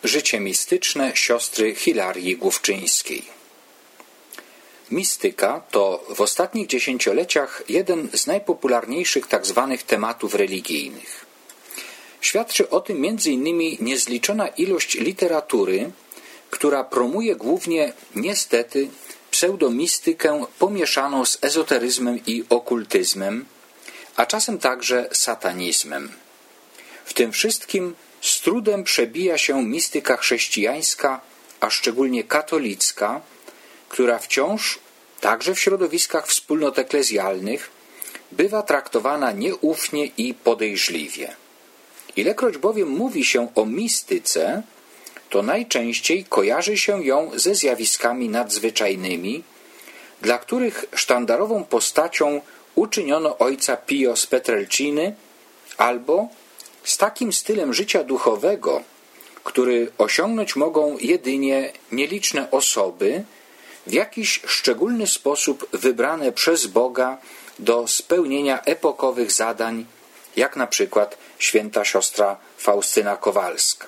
Życie mistyczne siostry Hilarii Główczyńskiej. Mistyka to w ostatnich dziesięcioleciach jeden z najpopularniejszych tzw. tematów religijnych. Świadczy o tym m.in. niezliczona ilość literatury, która promuje głównie, niestety, pseudomistykę pomieszaną z ezoteryzmem i okultyzmem, a czasem także satanizmem. W tym wszystkim z trudem przebija się mistyka chrześcijańska, a szczególnie katolicka, która wciąż, także w środowiskach wspólnot eklezjalnych, bywa traktowana nieufnie i podejrzliwie. Ilekroć bowiem mówi się o mistyce, to najczęściej kojarzy się ją ze zjawiskami nadzwyczajnymi, dla których sztandarową postacią uczyniono ojca Pio z Petrelciny albo z takim stylem życia duchowego, który osiągnąć mogą jedynie nieliczne osoby, w jakiś szczególny sposób wybrane przez Boga do spełnienia epokowych zadań, jak na przykład święta siostra Faustyna Kowalska.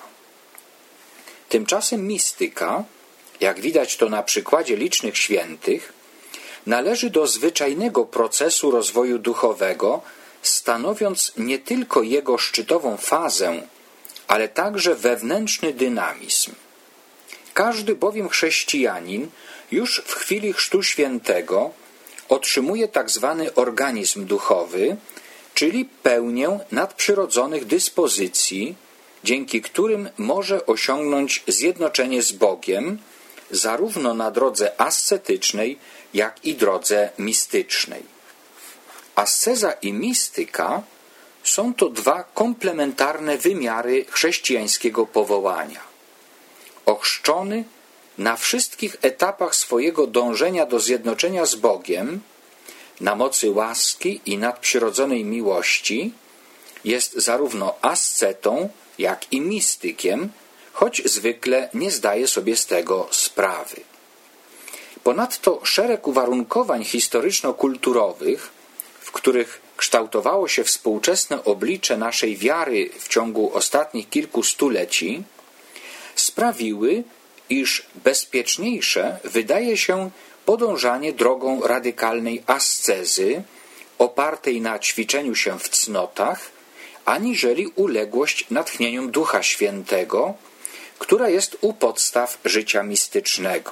Tymczasem mistyka, jak widać to na przykładzie licznych świętych, należy do zwyczajnego procesu rozwoju duchowego, stanowiąc nie tylko jego szczytową fazę, ale także wewnętrzny dynamizm. Każdy bowiem chrześcijanin już w chwili chrztu świętego otrzymuje tzw. organizm duchowy, czyli pełnię nadprzyrodzonych dyspozycji, dzięki którym może osiągnąć zjednoczenie z Bogiem, zarówno na drodze ascetycznej, jak i drodze mistycznej. Asceza i mistyka są to dwa komplementarne wymiary chrześcijańskiego powołania. Ochrzczony na wszystkich etapach swojego dążenia do zjednoczenia z Bogiem, na mocy łaski i nadprzyrodzonej miłości, jest zarówno ascetą, jak i mistykiem, choć zwykle nie zdaje sobie z tego sprawy. Ponadto szereg uwarunkowań historyczno-kulturowych, w których kształtowało się współczesne oblicze naszej wiary w ciągu ostatnich kilku stuleci, sprawiły, iż bezpieczniejsze wydaje się podążanie drogą radykalnej ascezy, opartej na ćwiczeniu się w cnotach, aniżeli uległość natchnieniom Ducha Świętego, która jest u podstaw życia mistycznego.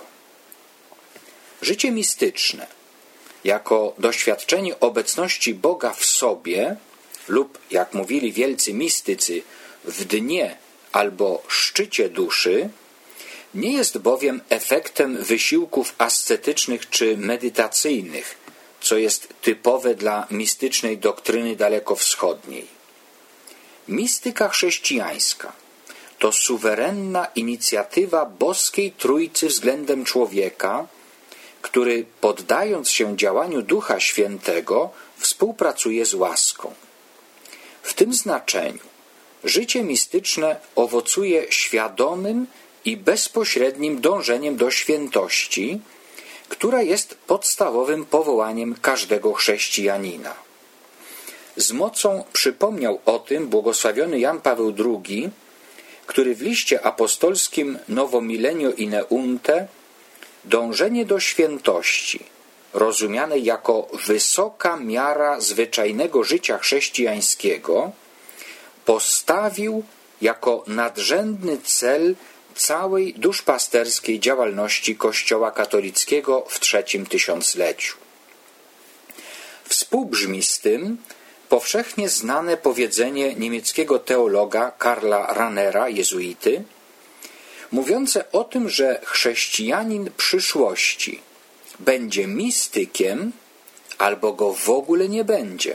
Życie mistyczne, jako doświadczenie obecności Boga w sobie lub, jak mówili wielcy mistycy, w dnie albo szczycie duszy, nie jest bowiem efektem wysiłków ascetycznych czy medytacyjnych, co jest typowe dla mistycznej doktryny dalekowschodniej. Mistyka chrześcijańska to suwerenna inicjatywa boskiej Trójcy względem człowieka, który, poddając się działaniu Ducha Świętego, współpracuje z łaską. W tym znaczeniu życie mistyczne owocuje świadomym i bezpośrednim dążeniem do świętości, która jest podstawowym powołaniem każdego chrześcijanina. Z mocą przypomniał o tym błogosławiony Jan Paweł II, który w liście apostolskim Novo Millennio Ineunte dążenie do świętości, rozumiane jako wysoka miara zwyczajnego życia chrześcijańskiego, postawił jako nadrzędny cel całej duszpasterskiej działalności Kościoła katolickiego w trzecim tysiącleciu. Współbrzmi z tym powszechnie znane powiedzenie niemieckiego teologa Karla Rahnera, jezuity, mówiące o tym, że chrześcijanin przyszłości będzie mistykiem albo go w ogóle nie będzie.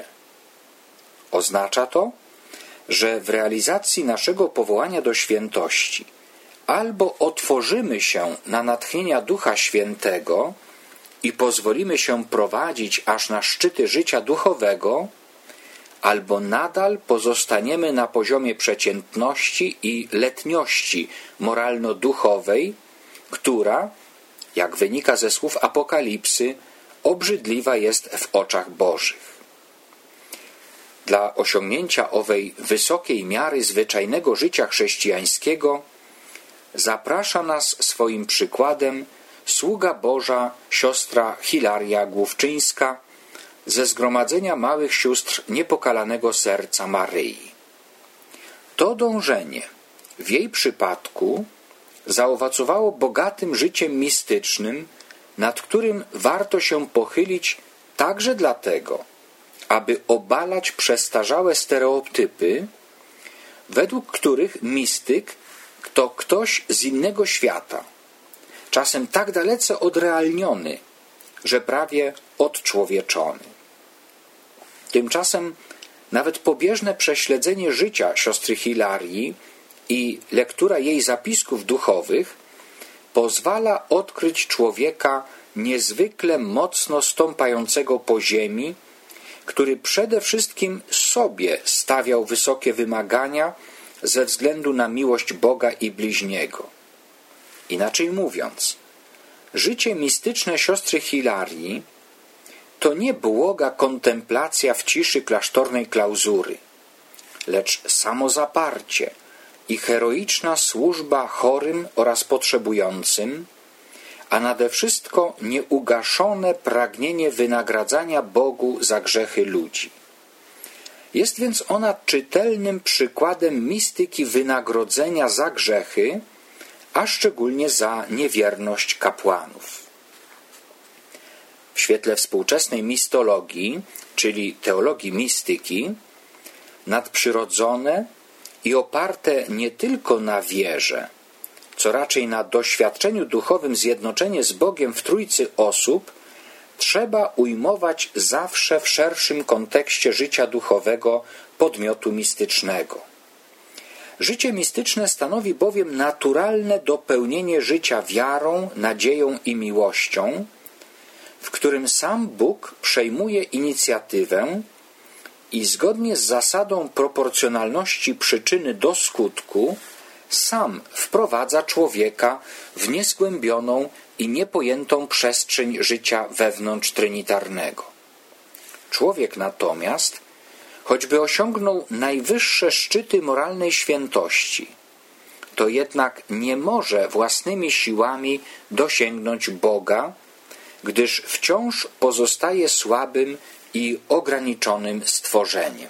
Oznacza to, że w realizacji naszego powołania do świętości albo otworzymy się na natchnienia Ducha Świętego i pozwolimy się prowadzić aż na szczyty życia duchowego, albo nadal pozostaniemy na poziomie przeciętności i letniości moralno-duchowej, która, jak wynika ze słów Apokalipsy, obrzydliwa jest w oczach Bożych. Dla osiągnięcia owej wysokiej miary zwyczajnego życia chrześcijańskiego zaprasza nas swoim przykładem sługa Boża siostra Hilaria Główczyńska ze Zgromadzenia Małych Sióstr Niepokalanego Serca Maryi. To dążenie w jej przypadku zaowocowało bogatym życiem mistycznym, nad którym warto się pochylić także dlatego, aby obalać przestarzałe stereotypy, według których mistyk to ktoś z innego świata, czasem tak dalece odrealniony, że prawie odczłowieczony. Tymczasem nawet pobieżne prześledzenie życia siostry Hilarii i lektura jej zapisków duchowych pozwala odkryć człowieka niezwykle mocno stąpającego po ziemi, który przede wszystkim sobie stawiał wysokie wymagania ze względu na miłość Boga i bliźniego. Inaczej mówiąc, życie mistyczne siostry Hilarii to nie błoga kontemplacja w ciszy klasztornej klauzury, lecz samozaparcie i heroiczna służba chorym oraz potrzebującym, a nade wszystko nieugaszone pragnienie wynagradzania Bogu za grzechy ludzi. Jest więc ona czytelnym przykładem mistyki wynagrodzenia za grzechy, a szczególnie za niewierność kapłanów. W świetle współczesnej mistologii, czyli teologii mistyki, nadprzyrodzone i oparte nie tylko na wierze, co raczej na doświadczeniu duchowym zjednoczenie z Bogiem w trójcy osób, trzeba ujmować zawsze w szerszym kontekście życia duchowego podmiotu mistycznego. Życie mistyczne stanowi bowiem naturalne dopełnienie życia wiarą, nadzieją i miłością, w którym sam Bóg przejmuje inicjatywę i zgodnie z zasadą proporcjonalności przyczyny do skutku sam wprowadza człowieka w niezgłębioną i niepojętą przestrzeń życia wewnątrz trinitarnego. Człowiek natomiast, choćby osiągnął najwyższe szczyty moralnej świętości, to jednak nie może własnymi siłami dosięgnąć Boga, gdyż wciąż pozostaje słabym i ograniczonym stworzeniem.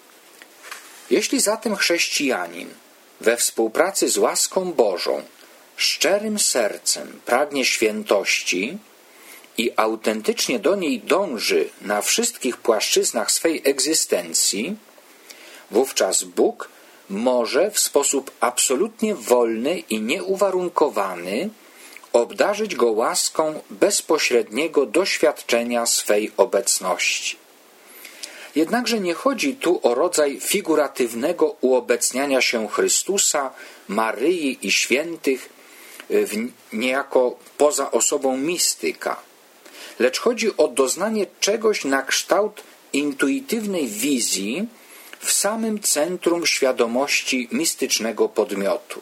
Jeśli zatem chrześcijanin we współpracy z łaską Bożą szczerym sercem pragnie świętości i autentycznie do niej dąży na wszystkich płaszczyznach swej egzystencji, wówczas Bóg może w sposób absolutnie wolny i nieuwarunkowany obdarzyć go łaską bezpośredniego doświadczenia swej obecności. Jednakże nie chodzi tu o rodzaj figuratywnego uobecniania się Chrystusa, Maryi i świętych niejako poza osobą mistyka, lecz chodzi o doznanie czegoś na kształt intuitywnej wizji w samym centrum świadomości mistycznego podmiotu.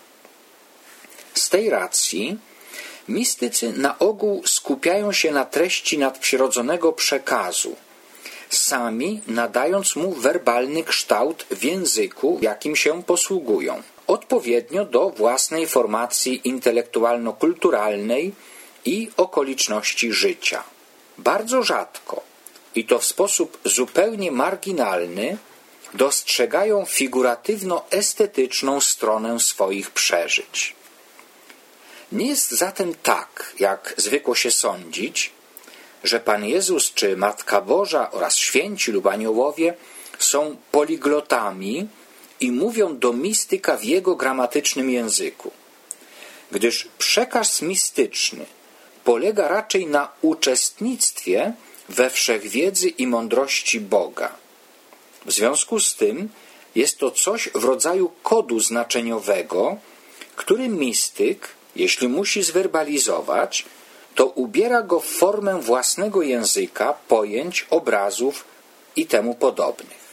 Z tej racji mistycy na ogół skupiają się na treści nadprzyrodzonego przekazu, sami nadając mu werbalny kształt w języku, jakim się posługują, odpowiednio do własnej formacji intelektualno-kulturalnej i okoliczności życia. Bardzo rzadko, i to w sposób zupełnie marginalny, dostrzegają figuratywno-estetyczną stronę swoich przeżyć. Nie jest zatem tak, jak zwykło się sądzić, że Pan Jezus czy Matka Boża oraz święci lub aniołowie są poliglotami i mówią do mistyka w jego gramatycznym języku, gdyż przekaz mistyczny polega raczej na uczestnictwie we wszechwiedzy i mądrości Boga. W związku z tym jest to coś w rodzaju kodu znaczeniowego, który mistyk, jeśli musi zwerbalizować, to ubiera go w formę własnego języka, pojęć, obrazów i temu podobnych.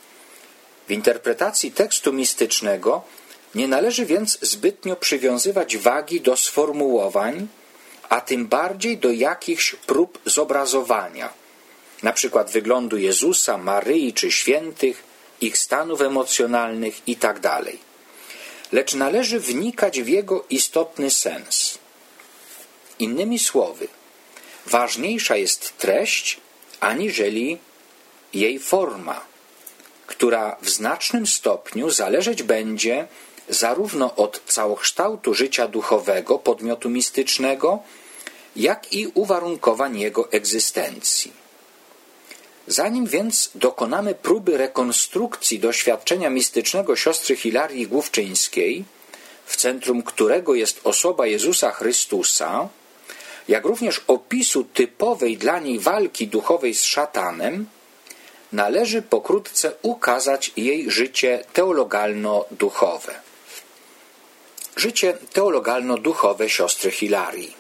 W interpretacji tekstu mistycznego nie należy więc zbytnio przywiązywać wagi do sformułowań, a tym bardziej do jakichś prób zobrazowania, na przykład wyglądu Jezusa, Maryi czy świętych, ich stanów emocjonalnych itd. lecz należy wnikać w jego istotny sens. Innymi słowy, ważniejsza jest treść aniżeli jej forma, która w znacznym stopniu zależeć będzie zarówno od całokształtu życia duchowego podmiotu mistycznego, jak i uwarunkowań jego egzystencji. Zanim więc dokonamy próby rekonstrukcji doświadczenia mistycznego siostry Hilarii Główczyńskiej, w centrum którego jest osoba Jezusa Chrystusa, jak również opisu typowej dla niej walki duchowej z szatanem, należy pokrótce ukazać jej życie teologalno-duchowe. Życie teologalno-duchowe siostry Hilarii.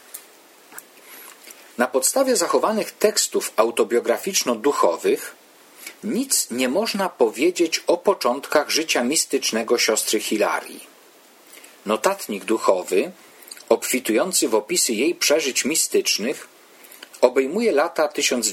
Na podstawie zachowanych tekstów autobiograficzno-duchowych nic nie można powiedzieć o początkach życia mistycznego siostry Hilarii. Notatnik duchowy, obfitujący w opisy jej przeżyć mistycznych, obejmuje lata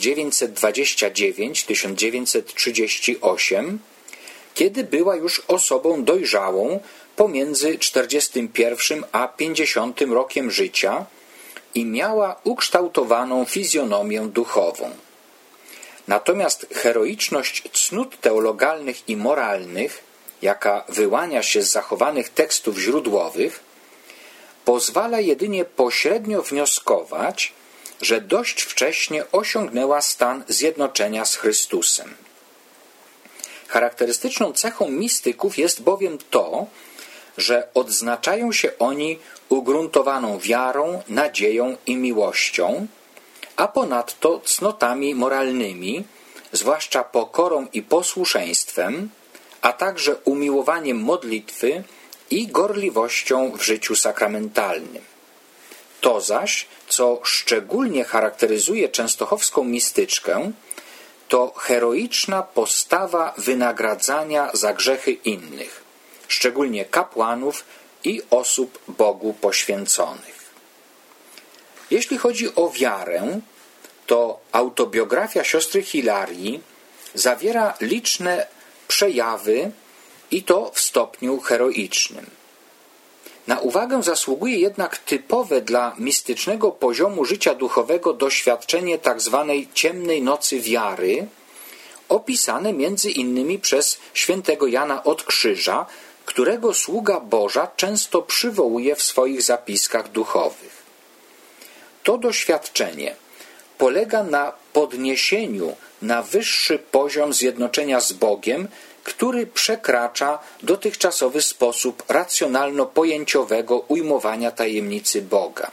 1929-1938, kiedy była już osobą dojrzałą pomiędzy 41 a 50 rokiem życia i miała ukształtowaną fizjonomię duchową. Natomiast heroiczność cnót teologalnych i moralnych, jaka wyłania się z zachowanych tekstów źródłowych, pozwala jedynie pośrednio wnioskować, że dość wcześnie osiągnęła stan zjednoczenia z Chrystusem. Charakterystyczną cechą mistyków jest bowiem to, że odznaczają się oni ugruntowaną wiarą, nadzieją i miłością, a ponadto cnotami moralnymi, zwłaszcza pokorą i posłuszeństwem, a także umiłowaniem modlitwy i gorliwością w życiu sakramentalnym. To zaś, co szczególnie charakteryzuje częstochowską mistyczkę, to heroiczna postawa wynagradzania za grzechy innych, szczególnie kapłanów i osób Bogu poświęconych. Jeśli chodzi o wiarę, to autobiografia siostry Hilarii zawiera liczne przejawy i to w stopniu heroicznym. Na uwagę zasługuje jednak typowe dla mistycznego poziomu życia duchowego doświadczenie tzw. ciemnej nocy wiary, opisane między innymi przez świętego Jana od Krzyża, którego sługa Boża często przywołuje w swoich zapiskach duchowych. To doświadczenie polega na podniesieniu na wyższy poziom zjednoczenia z Bogiem, który przekracza dotychczasowy sposób racjonalno-pojęciowego ujmowania tajemnicy Boga.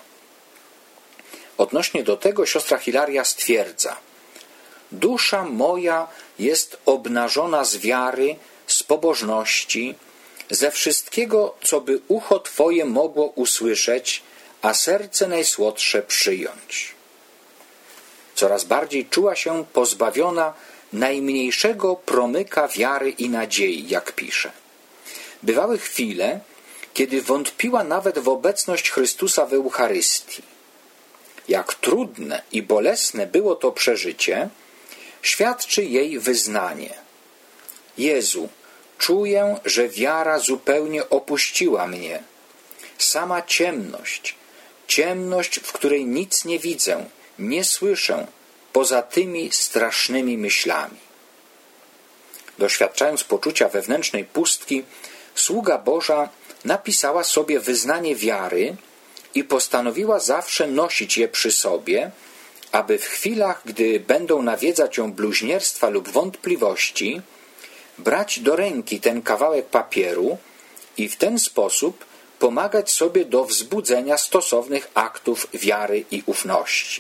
Odnośnie do tego siostra Hilaria stwierdza: dusza moja jest obnażona z wiary, z pobożności, ze wszystkiego, co by ucho Twoje mogło usłyszeć, a serce najsłodsze przyjąć. Coraz bardziej czuła się pozbawiona najmniejszego promyka wiary i nadziei, jak pisze. Bywały chwile, kiedy wątpiła nawet w obecność Chrystusa w Eucharystii. Jak trudne i bolesne było to przeżycie, świadczy jej wyznanie. Jezu, czuję, że wiara zupełnie opuściła mnie. Sama ciemność, w której nic nie widzę, nie słyszę, poza tymi strasznymi myślami. Doświadczając poczucia wewnętrznej pustki, sługa Boża napisała sobie wyznanie wiary i postanowiła zawsze nosić je przy sobie, aby w chwilach, gdy będą nawiedzać ją bluźnierstwa lub wątpliwości, brać do ręki ten kawałek papieru i w ten sposób pomagać sobie do wzbudzenia stosownych aktów wiary i ufności.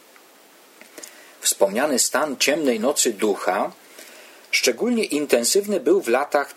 Wspomniany stan ciemnej nocy ducha szczególnie intensywny był w latach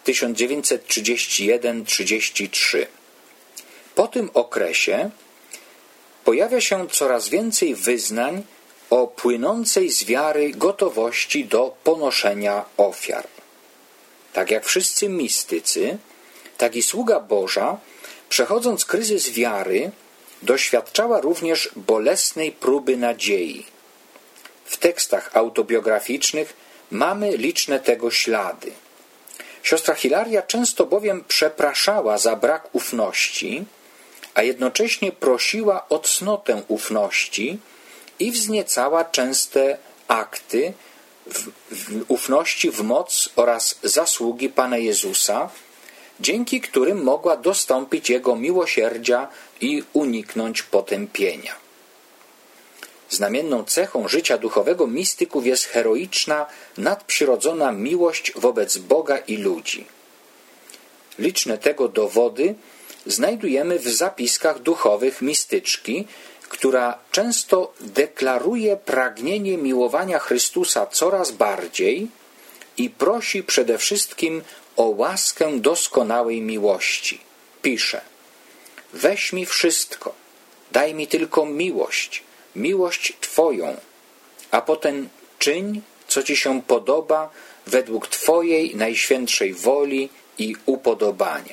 1931-33. Po tym okresie pojawia się coraz więcej wyznań o płynącej z wiary gotowości do ponoszenia ofiar. Tak jak wszyscy mistycy, tak i sługa Boża, przechodząc kryzys wiary, doświadczała również bolesnej próby nadziei. W tekstach autobiograficznych mamy liczne tego ślady. Siostra Hilaria często bowiem przepraszała za brak ufności, a jednocześnie prosiła o cnotę ufności i wzniecała częste akty ufności w moc oraz zasługi Pana Jezusa, dzięki którym mogła dostąpić Jego miłosierdzia i uniknąć potępienia. Znamienną cechą życia duchowego mistyków jest heroiczna, nadprzyrodzona miłość wobec Boga i ludzi. Liczne tego dowody znajdujemy w zapiskach duchowych mistyczki, która często deklaruje pragnienie miłowania Chrystusa coraz bardziej i prosi przede wszystkim o łaskę doskonałej miłości. Pisze: weź mi wszystko, daj mi tylko miłość, miłość Twoją, a potem czyń, co Ci się podoba, według Twojej najświętszej woli i upodobania.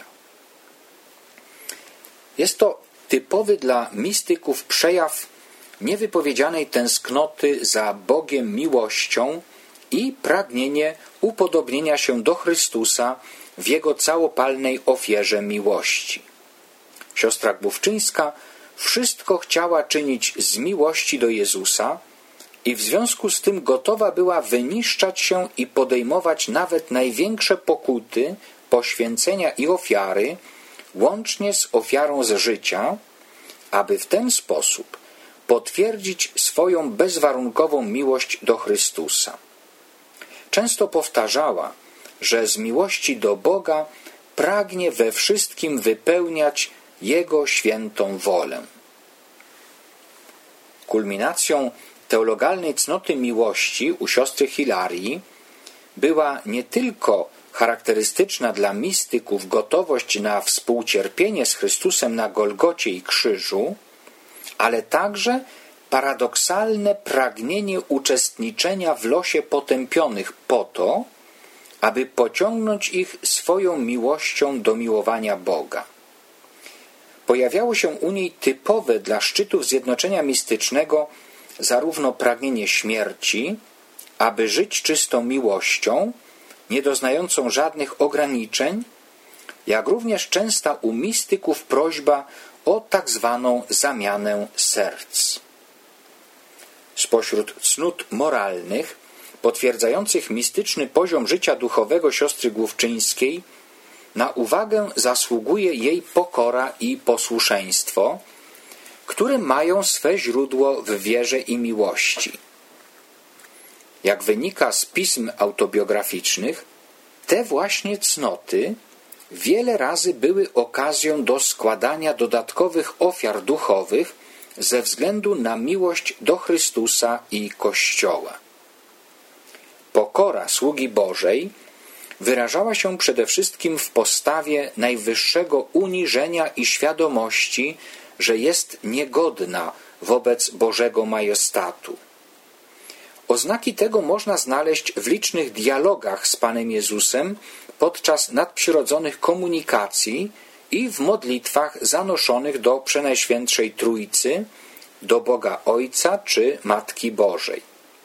Jest to typowy dla mistyków przejaw niewypowiedzianej tęsknoty za Bogiem miłością i pragnienie upodobnienia się do Chrystusa w Jego całopalnej ofierze miłości. Siostra Główczyńska wszystko chciała czynić z miłości do Jezusa i w związku z tym gotowa była wyniszczać się i podejmować nawet największe pokuty, poświęcenia i ofiary, łącznie z ofiarą z życia, aby w ten sposób potwierdzić swoją bezwarunkową miłość do Chrystusa. Często powtarzała, że z miłości do Boga pragnie we wszystkim wypełniać Jego świętą wolę. Kulminacją teologalnej cnoty miłości u siostry Hilarii była nie tylko charakterystyczna dla mistyków gotowość na współcierpienie z Chrystusem na Golgocie i krzyżu, ale także paradoksalne pragnienie uczestniczenia w losie potępionych po to, aby pociągnąć ich swoją miłością do miłowania Boga. Pojawiało się u niej typowe dla szczytów zjednoczenia mistycznego zarówno pragnienie śmierci, aby żyć czystą miłością, niedoznającą żadnych ograniczeń, jak również częsta u mistyków prośba o tak zwaną zamianę serc. Spośród cnót moralnych, potwierdzających mistyczny poziom życia duchowego siostry Główczyńskiej, na uwagę zasługuje jej pokora i posłuszeństwo, które mają swe źródło w wierze i miłości. Jak wynika z pism autobiograficznych, te właśnie cnoty wiele razy były okazją do składania dodatkowych ofiar duchowych ze względu na miłość do Chrystusa i Kościoła. Pokora sługi Bożej wyrażała się przede wszystkim w postawie najwyższego uniżenia i świadomości, że jest niegodna wobec Bożego majestatu. Oznaki tego można znaleźć w licznych dialogach z Panem Jezusem podczas nadprzyrodzonych komunikacji i w modlitwach zanoszonych do Przenajświętszej Trójcy, do Boga Ojca czy Matki Bożej.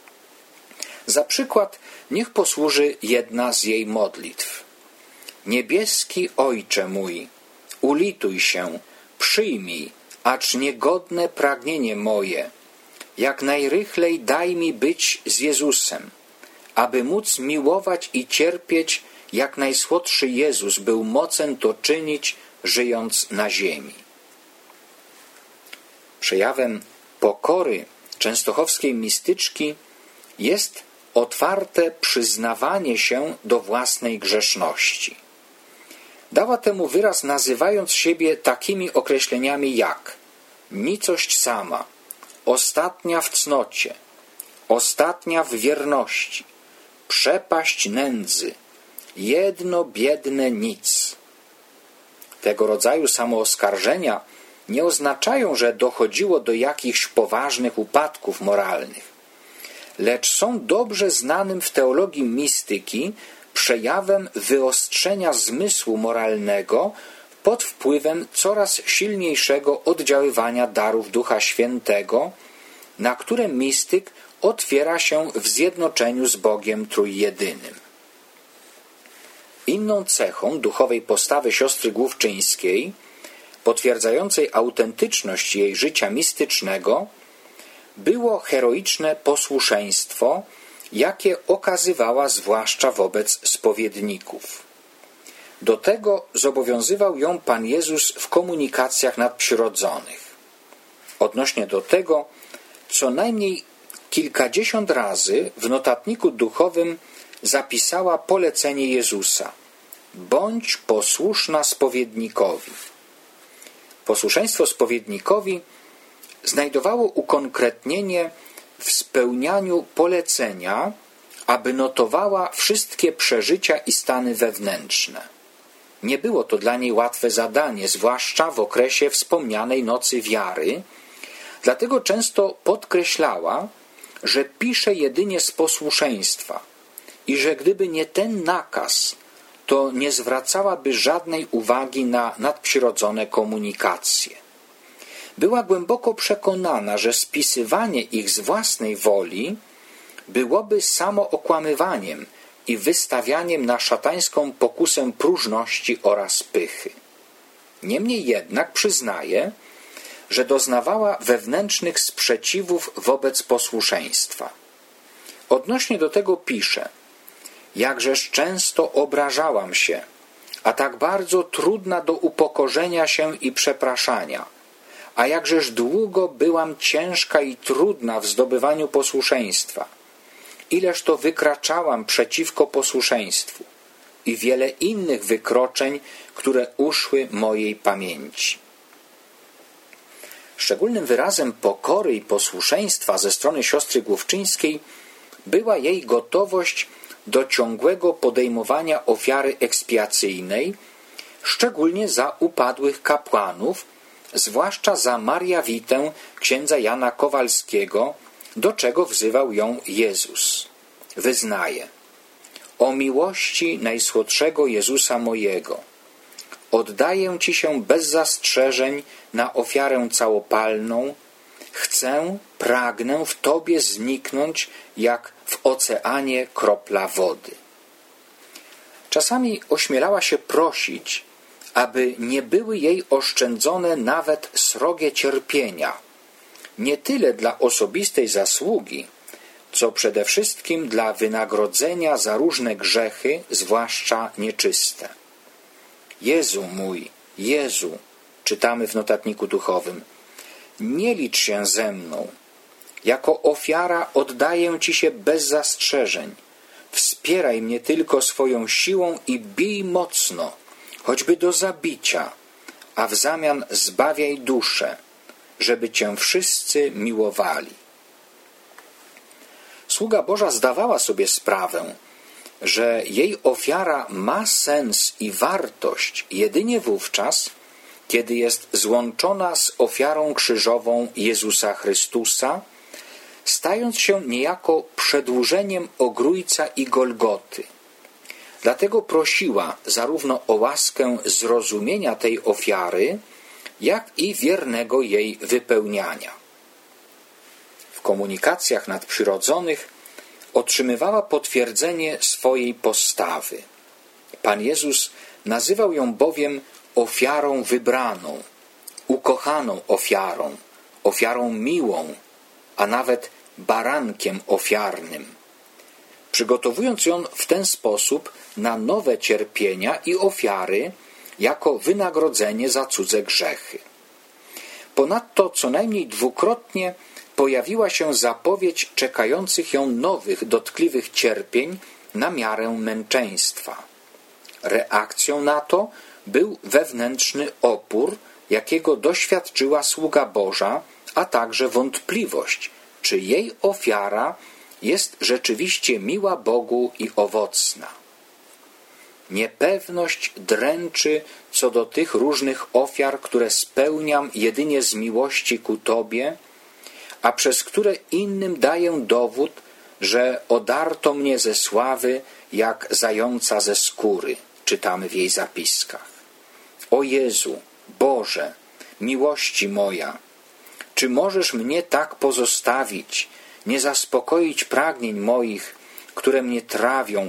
Za przykład niech posłuży jedna z jej modlitw. Niebieski Ojcze mój, ulituj się, przyjmij, acz niegodne pragnienie moje, jak najrychlej daj mi być z Jezusem, aby móc miłować i cierpieć, jak najsłodszy Jezus był mocen to czynić, żyjąc na ziemi. Przejawem pokory częstochowskiej mistyczki jest otwarte przyznawanie się do własnej grzeszności. Dała temu wyraz, nazywając siebie takimi określeniami jak nicość sama, ostatnia w cnocie, ostatnia w wierności, przepaść nędzy, jedno biedne nic. Tego rodzaju samooskarżenia nie oznaczają, że dochodziło do jakichś poważnych upadków moralnych, lecz są dobrze znanym w teologii mistyki przejawem wyostrzenia zmysłu moralnego pod wpływem coraz silniejszego oddziaływania darów Ducha Świętego, na które mistyk otwiera się w zjednoczeniu z Bogiem Trójjedynym. Inną cechą duchowej postawy siostry Główczyńskiej, potwierdzającej autentyczność jej życia mistycznego, było heroiczne posłuszeństwo, jakie okazywała zwłaszcza wobec spowiedników. Do tego zobowiązywał ją Pan Jezus w komunikacjach nadprzyrodzonych. Odnośnie do tego co najmniej kilkadziesiąt razy w notatniku duchowym zapisała polecenie Jezusa: bądź posłuszna spowiednikowi. Posłuszeństwo spowiednikowi znajdowało ukonkretnienie w spełnianiu polecenia, aby notowała wszystkie przeżycia i stany wewnętrzne. Nie było to dla niej łatwe zadanie, zwłaszcza w okresie wspomnianej nocy wiary, dlatego często podkreślała, że pisze jedynie z posłuszeństwa i że gdyby nie ten nakaz, to nie zwracałaby żadnej uwagi na nadprzyrodzone komunikacje. Była głęboko przekonana, że spisywanie ich z własnej woli byłoby samookłamywaniem i wystawianiem na szatańską pokusę próżności oraz pychy. Niemniej jednak przyznaje, że doznawała wewnętrznych sprzeciwów wobec posłuszeństwa. Odnośnie do tego pisze: jakżeż często obrażałam się, a tak bardzo trudna do upokorzenia się i przepraszania, a jakżeż długo byłam ciężka i trudna w zdobywaniu posłuszeństwa, ileż to wykraczałam przeciwko posłuszeństwu i wiele innych wykroczeń, które uszły mojej pamięci. Szczególnym wyrazem pokory i posłuszeństwa ze strony siostry Główczyńskiej była jej gotowość do ciągłego podejmowania ofiary ekspiacyjnej, szczególnie za upadłych kapłanów, zwłaszcza za Mariawitę księdza Jana Kowalskiego, do czego wzywał ją Jezus. Wyznaje: o miłości Najsłodszego Jezusa mojego, oddaję Ci się bez zastrzeżeń na ofiarę całopalną, chcę, pragnę w Tobie zniknąć jak w oceanie kropla wody. Czasami ośmielała się prosić, aby nie były jej oszczędzone nawet srogie cierpienia, nie tyle dla osobistej zasługi, co przede wszystkim dla wynagrodzenia za różne grzechy, zwłaszcza nieczyste. Jezu mój, Jezu, czytamy w notatniku duchowym, nie licz się ze mną. Jako ofiara oddaję Ci się bez zastrzeżeń. Wspieraj mnie tylko swoją siłą i bij mocno, choćby do zabicia, a w zamian zbawiaj duszę, żeby Cię wszyscy miłowali. Sługa Boża zdawała sobie sprawę, że jej ofiara ma sens i wartość jedynie wówczas, kiedy jest złączona z ofiarą krzyżową Jezusa Chrystusa, stając się niejako przedłużeniem Ogrójca i Golgoty. Dlatego prosiła zarówno o łaskę zrozumienia tej ofiary, jak i wiernego jej wypełniania. W komunikacjach nadprzyrodzonych otrzymywała potwierdzenie swojej postawy. Pan Jezus nazywał ją bowiem ofiarą wybraną, ukochaną ofiarą, ofiarą miłą, a nawet barankiem ofiarnym, przygotowując ją w ten sposób na nowe cierpienia i ofiary jako wynagrodzenie za cudze grzechy. Ponadto co najmniej dwukrotnie pojawiła się zapowiedź czekających ją nowych, dotkliwych cierpień na miarę męczeństwa. Reakcją na to był wewnętrzny opór, jakiego doświadczyła sługa Boża, a także wątpliwość, czy jej ofiara jest rzeczywiście miła Bogu i owocna. Niepewność dręczy co do tych różnych ofiar, które spełniam jedynie z miłości ku Tobie, a przez które innym daję dowód, że odarto mnie ze sławy jak zająca ze skóry, czytamy w jej zapiskach. O Jezu, Boże, miłości moja, czy możesz mnie tak pozostawić, nie zaspokoić pragnień moich, które mnie trawią,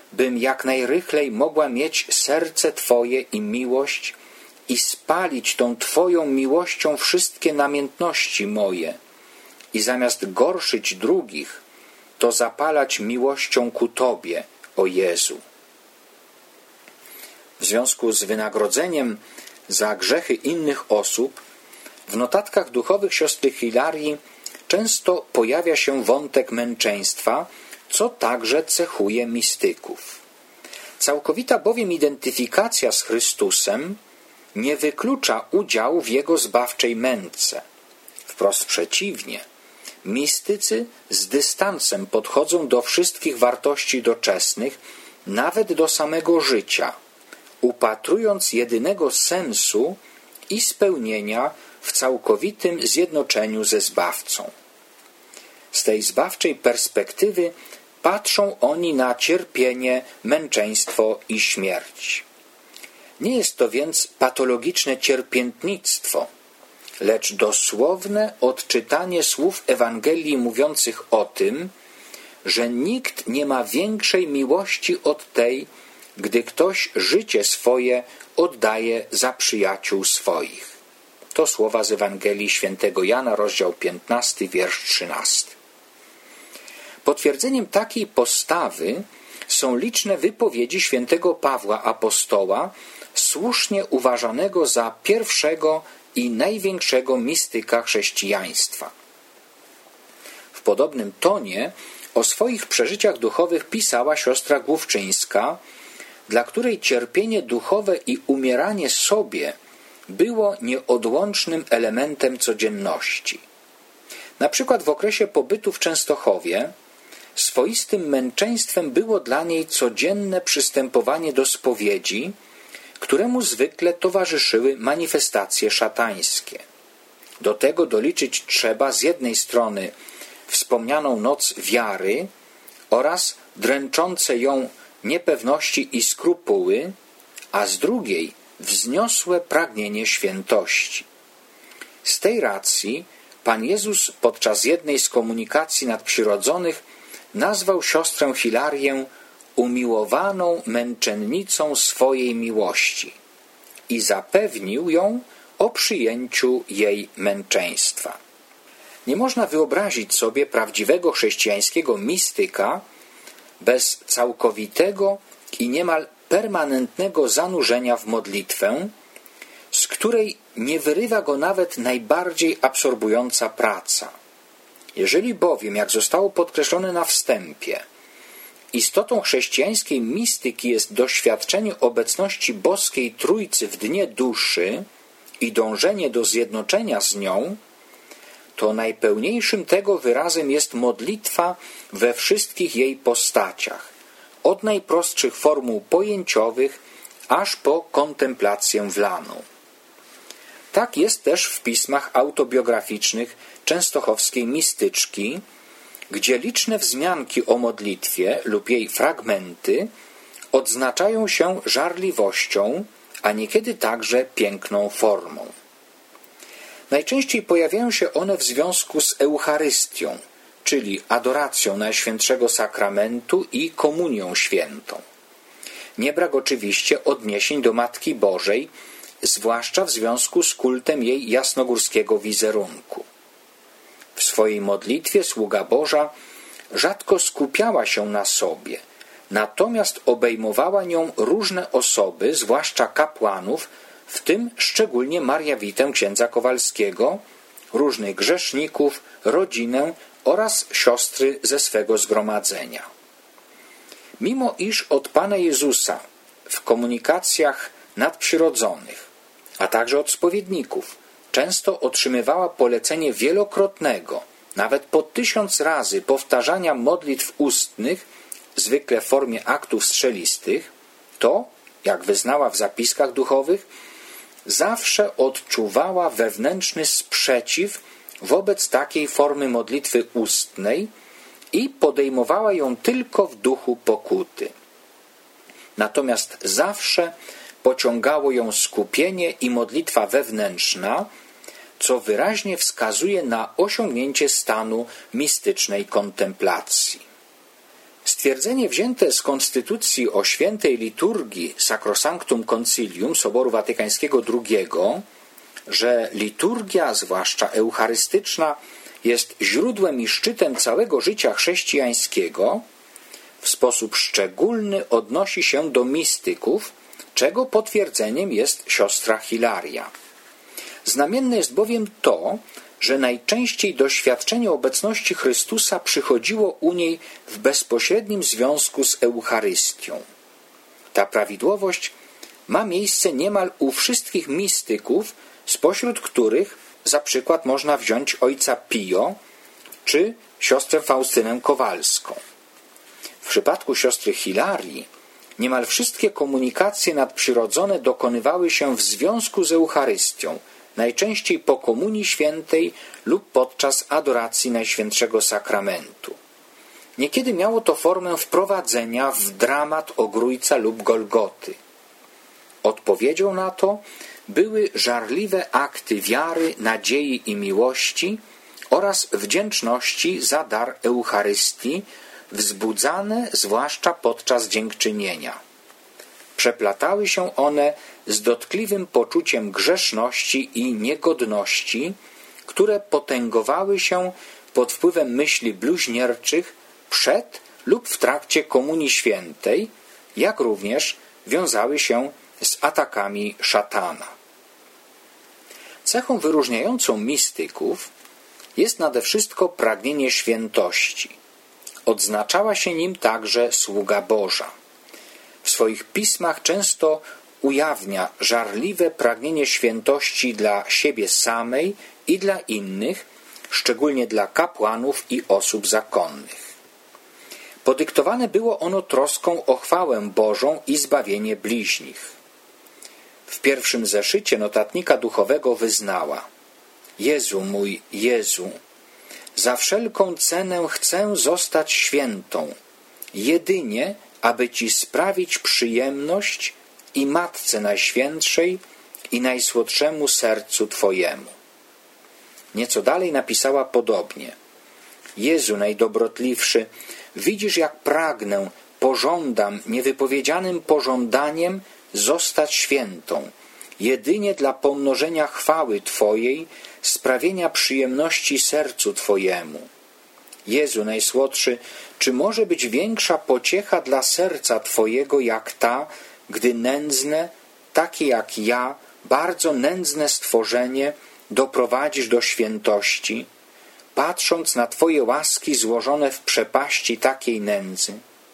bym jak najrychlej mogła mieć serce Twoje i miłość i spalić tą Twoją miłością wszystkie namiętności moje i zamiast gorszyć drugich, to zapalać miłością ku Tobie, o Jezu. W związku z wynagrodzeniem za grzechy innych osób w notatkach duchowych siostry Hilarii często pojawia się wątek męczeństwa, co także cechuje mistyków. Całkowita bowiem identyfikacja z Chrystusem nie wyklucza udziału w Jego zbawczej męce. Wprost przeciwnie, mistycy z dystansem podchodzą do wszystkich wartości doczesnych, nawet do samego życia, upatrując jedynego sensu i spełnienia w całkowitym zjednoczeniu ze Zbawcą. Z tej zbawczej perspektywy patrzą oni na cierpienie, męczeństwo i śmierć. Nie jest to więc patologiczne cierpiętnictwo, lecz dosłowne odczytanie słów Ewangelii mówiących o tym, że nikt nie ma większej miłości od tej, gdy ktoś życie swoje oddaje za przyjaciół swoich. To słowa z Ewangelii świętego Jana, rozdział 15, wiersz 13. Potwierdzeniem takiej postawy są liczne wypowiedzi świętego Pawła apostoła, słusznie uważanego za pierwszego i największego mistyka chrześcijaństwa. W podobnym tonie o swoich przeżyciach duchowych pisała siostra Główczyńska, dla której cierpienie duchowe i umieranie sobie było nieodłącznym elementem codzienności. Na przykład w okresie pobytu w Częstochowie swoistym męczeństwem było dla niej codzienne przystępowanie do spowiedzi, któremu zwykle towarzyszyły manifestacje szatańskie. Do tego doliczyć trzeba z jednej strony wspomnianą noc wiary oraz dręczące ją niepewności i skrupuły, a z drugiej wzniosłe pragnienie świętości. Z tej racji Pan Jezus podczas jednej z komunikacji nadprzyrodzonych nazwał siostrę Hilarię umiłowaną męczennicą swojej miłości i zapewnił ją o przyjęciu jej męczeństwa. Nie można wyobrazić sobie prawdziwego chrześcijańskiego mistyka bez całkowitego i niemal permanentnego zanurzenia w modlitwę, z której nie wyrywa go nawet najbardziej absorbująca praca. Jeżeli bowiem, jak zostało podkreślone na wstępie, istotą chrześcijańskiej mistyki jest doświadczenie obecności boskiej Trójcy w dnie duszy i dążenie do zjednoczenia z nią, to najpełniejszym tego wyrazem jest modlitwa we wszystkich jej postaciach, od najprostszych formuł pojęciowych aż po kontemplację wlaną. Tak jest też w pismach autobiograficznych częstochowskiej mistyczki, gdzie liczne wzmianki o modlitwie lub jej fragmenty odznaczają się żarliwością, a niekiedy także piękną formą. Najczęściej pojawiają się one w związku z Eucharystią, czyli adoracją Najświętszego Sakramentu i Komunią Świętą. Nie brak oczywiście odniesień do Matki Bożej, zwłaszcza w związku z kultem jej jasnogórskiego wizerunku. W swojej modlitwie sługa Boża rzadko skupiała się na sobie, natomiast obejmowała nią różne osoby, zwłaszcza kapłanów, w tym szczególnie Mariawitę księdza Kowalskiego, różnych grzeszników, rodzinę oraz siostry ze swego zgromadzenia. Mimo iż od Pana Jezusa w komunikacjach nadprzyrodzonych, a także od spowiedników, często otrzymywała polecenie wielokrotnego, nawet po 1000 razy powtarzania modlitw ustnych, zwykle w formie aktów strzelistych, to, jak wyznała w zapiskach duchowych, zawsze odczuwała wewnętrzny sprzeciw wobec takiej formy modlitwy ustnej i podejmowała ją tylko w duchu pokuty. Natomiast zawsze pociągało ją skupienie i modlitwa wewnętrzna, co wyraźnie wskazuje na osiągnięcie stanu mistycznej kontemplacji. Stwierdzenie wzięte z konstytucji o świętej liturgii Sacrosanctum Concilium Soboru Watykańskiego II, że liturgia, zwłaszcza eucharystyczna, jest źródłem i szczytem całego życia chrześcijańskiego, w sposób szczególny odnosi się do mistyków, czego potwierdzeniem jest siostra Hilaria. Znamienne jest bowiem to, że najczęściej doświadczenie obecności Chrystusa przychodziło u niej w bezpośrednim związku z Eucharystią. Ta prawidłowość ma miejsce niemal u wszystkich mistyków, spośród których za przykład można wziąć ojca Pio czy siostrę Faustynę Kowalską. W przypadku siostry Hilarii niemal wszystkie komunikacje nadprzyrodzone dokonywały się w związku z Eucharystią, najczęściej po Komunii Świętej lub podczas adoracji Najświętszego Sakramentu. Niekiedy miało to formę wprowadzenia w dramat Ogrójca lub Golgoty. Odpowiedzią na to były żarliwe akty wiary, nadziei i miłości oraz wdzięczności za dar Eucharystii, wzbudzane zwłaszcza podczas dziękczynienia. Przeplatały się one z dotkliwym poczuciem grzeszności i niegodności, które potęgowały się pod wpływem myśli bluźnierczych przed lub w trakcie Komunii Świętej, jak również wiązały się z atakami szatana. Cechą wyróżniającą mistyków jest nade wszystko pragnienie świętości. Odznaczała się nim także sługa Boża. W swoich pismach często ujawnia żarliwe pragnienie świętości dla siebie samej i dla innych, szczególnie dla kapłanów i osób zakonnych. Podyktowane było ono troską o chwałę Bożą i zbawienie bliźnich. W pierwszym zeszycie notatnika duchowego wyznała: Jezu mój, Jezu, za wszelką cenę chcę zostać świętą, jedynie aby Ci sprawić przyjemność i Matce Najświętszej i Najsłodszemu sercu Twojemu. Nieco dalej napisała podobnie: Jezu najdobrotlivszy, widzisz, jak pragnę, pożądam niewypowiedzianym pożądaniem zostać świętą, jedynie dla pomnożenia chwały Twojej, sprawienia przyjemności sercu Twojemu. Jezu najsłodszy, czy może być większa pociecha dla serca Twojego jak ta, gdy nędzne, takie jak ja, bardzo nędzne stworzenie doprowadzisz do świętości, patrząc na Twoje łaski złożone w przepaści takiej nędzy?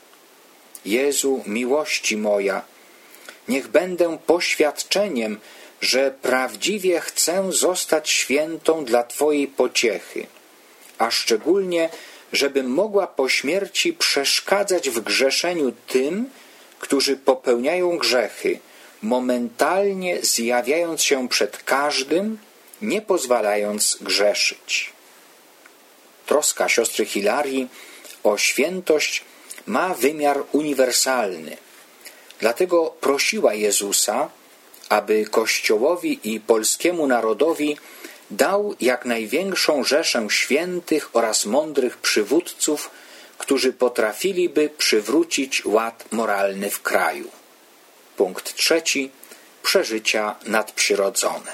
Jezu, miłości moja, niech będę poświadczeniem, że prawdziwie chcę zostać świętą dla Twojej pociechy, a szczególnie, żebym mogła po śmierci przeszkadzać w grzeszeniu tym, którzy popełniają grzechy, momentalnie zjawiając się przed każdym, nie pozwalając grzeszyć. Troska siostry Hilarii o świętość ma wymiar uniwersalny. Dlatego prosiła Jezusa, aby Kościołowi i polskiemu narodowi dał jak największą rzeszę świętych oraz mądrych przywódców, którzy potrafiliby przywrócić ład moralny w kraju. Punkt 3. Przeżycia nadprzyrodzone.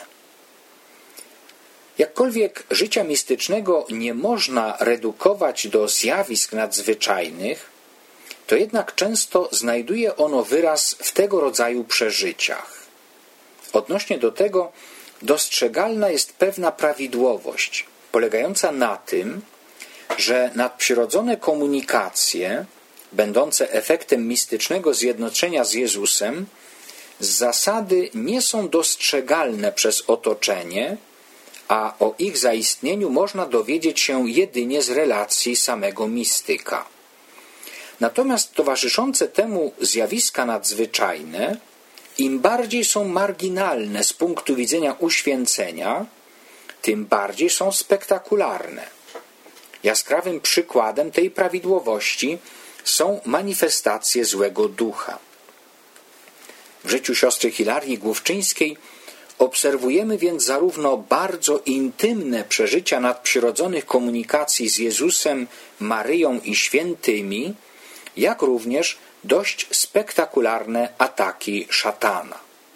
Jakkolwiek życia mistycznego nie można redukować do zjawisk nadzwyczajnych, to jednak często znajduje ono wyraz w tego rodzaju przeżyciach. Odnośnie do tego dostrzegalna jest pewna prawidłowość, polegająca na tym, że nadprzyrodzone komunikacje, będące efektem mistycznego zjednoczenia z Jezusem, z zasady nie są dostrzegalne przez otoczenie, a o ich zaistnieniu można dowiedzieć się jedynie z relacji samego mistyka. Natomiast towarzyszące temu zjawiska nadzwyczajne, im bardziej są marginalne z punktu widzenia uświęcenia, tym bardziej są spektakularne. Jaskrawym przykładem tej prawidłowości są manifestacje złego ducha. W życiu siostry Hilarii Główczyńskiej obserwujemy więc zarówno bardzo intymne przeżycia nadprzyrodzonych komunikacji z Jezusem, Maryją i świętymi, jak również dość spektakularne ataki szatana.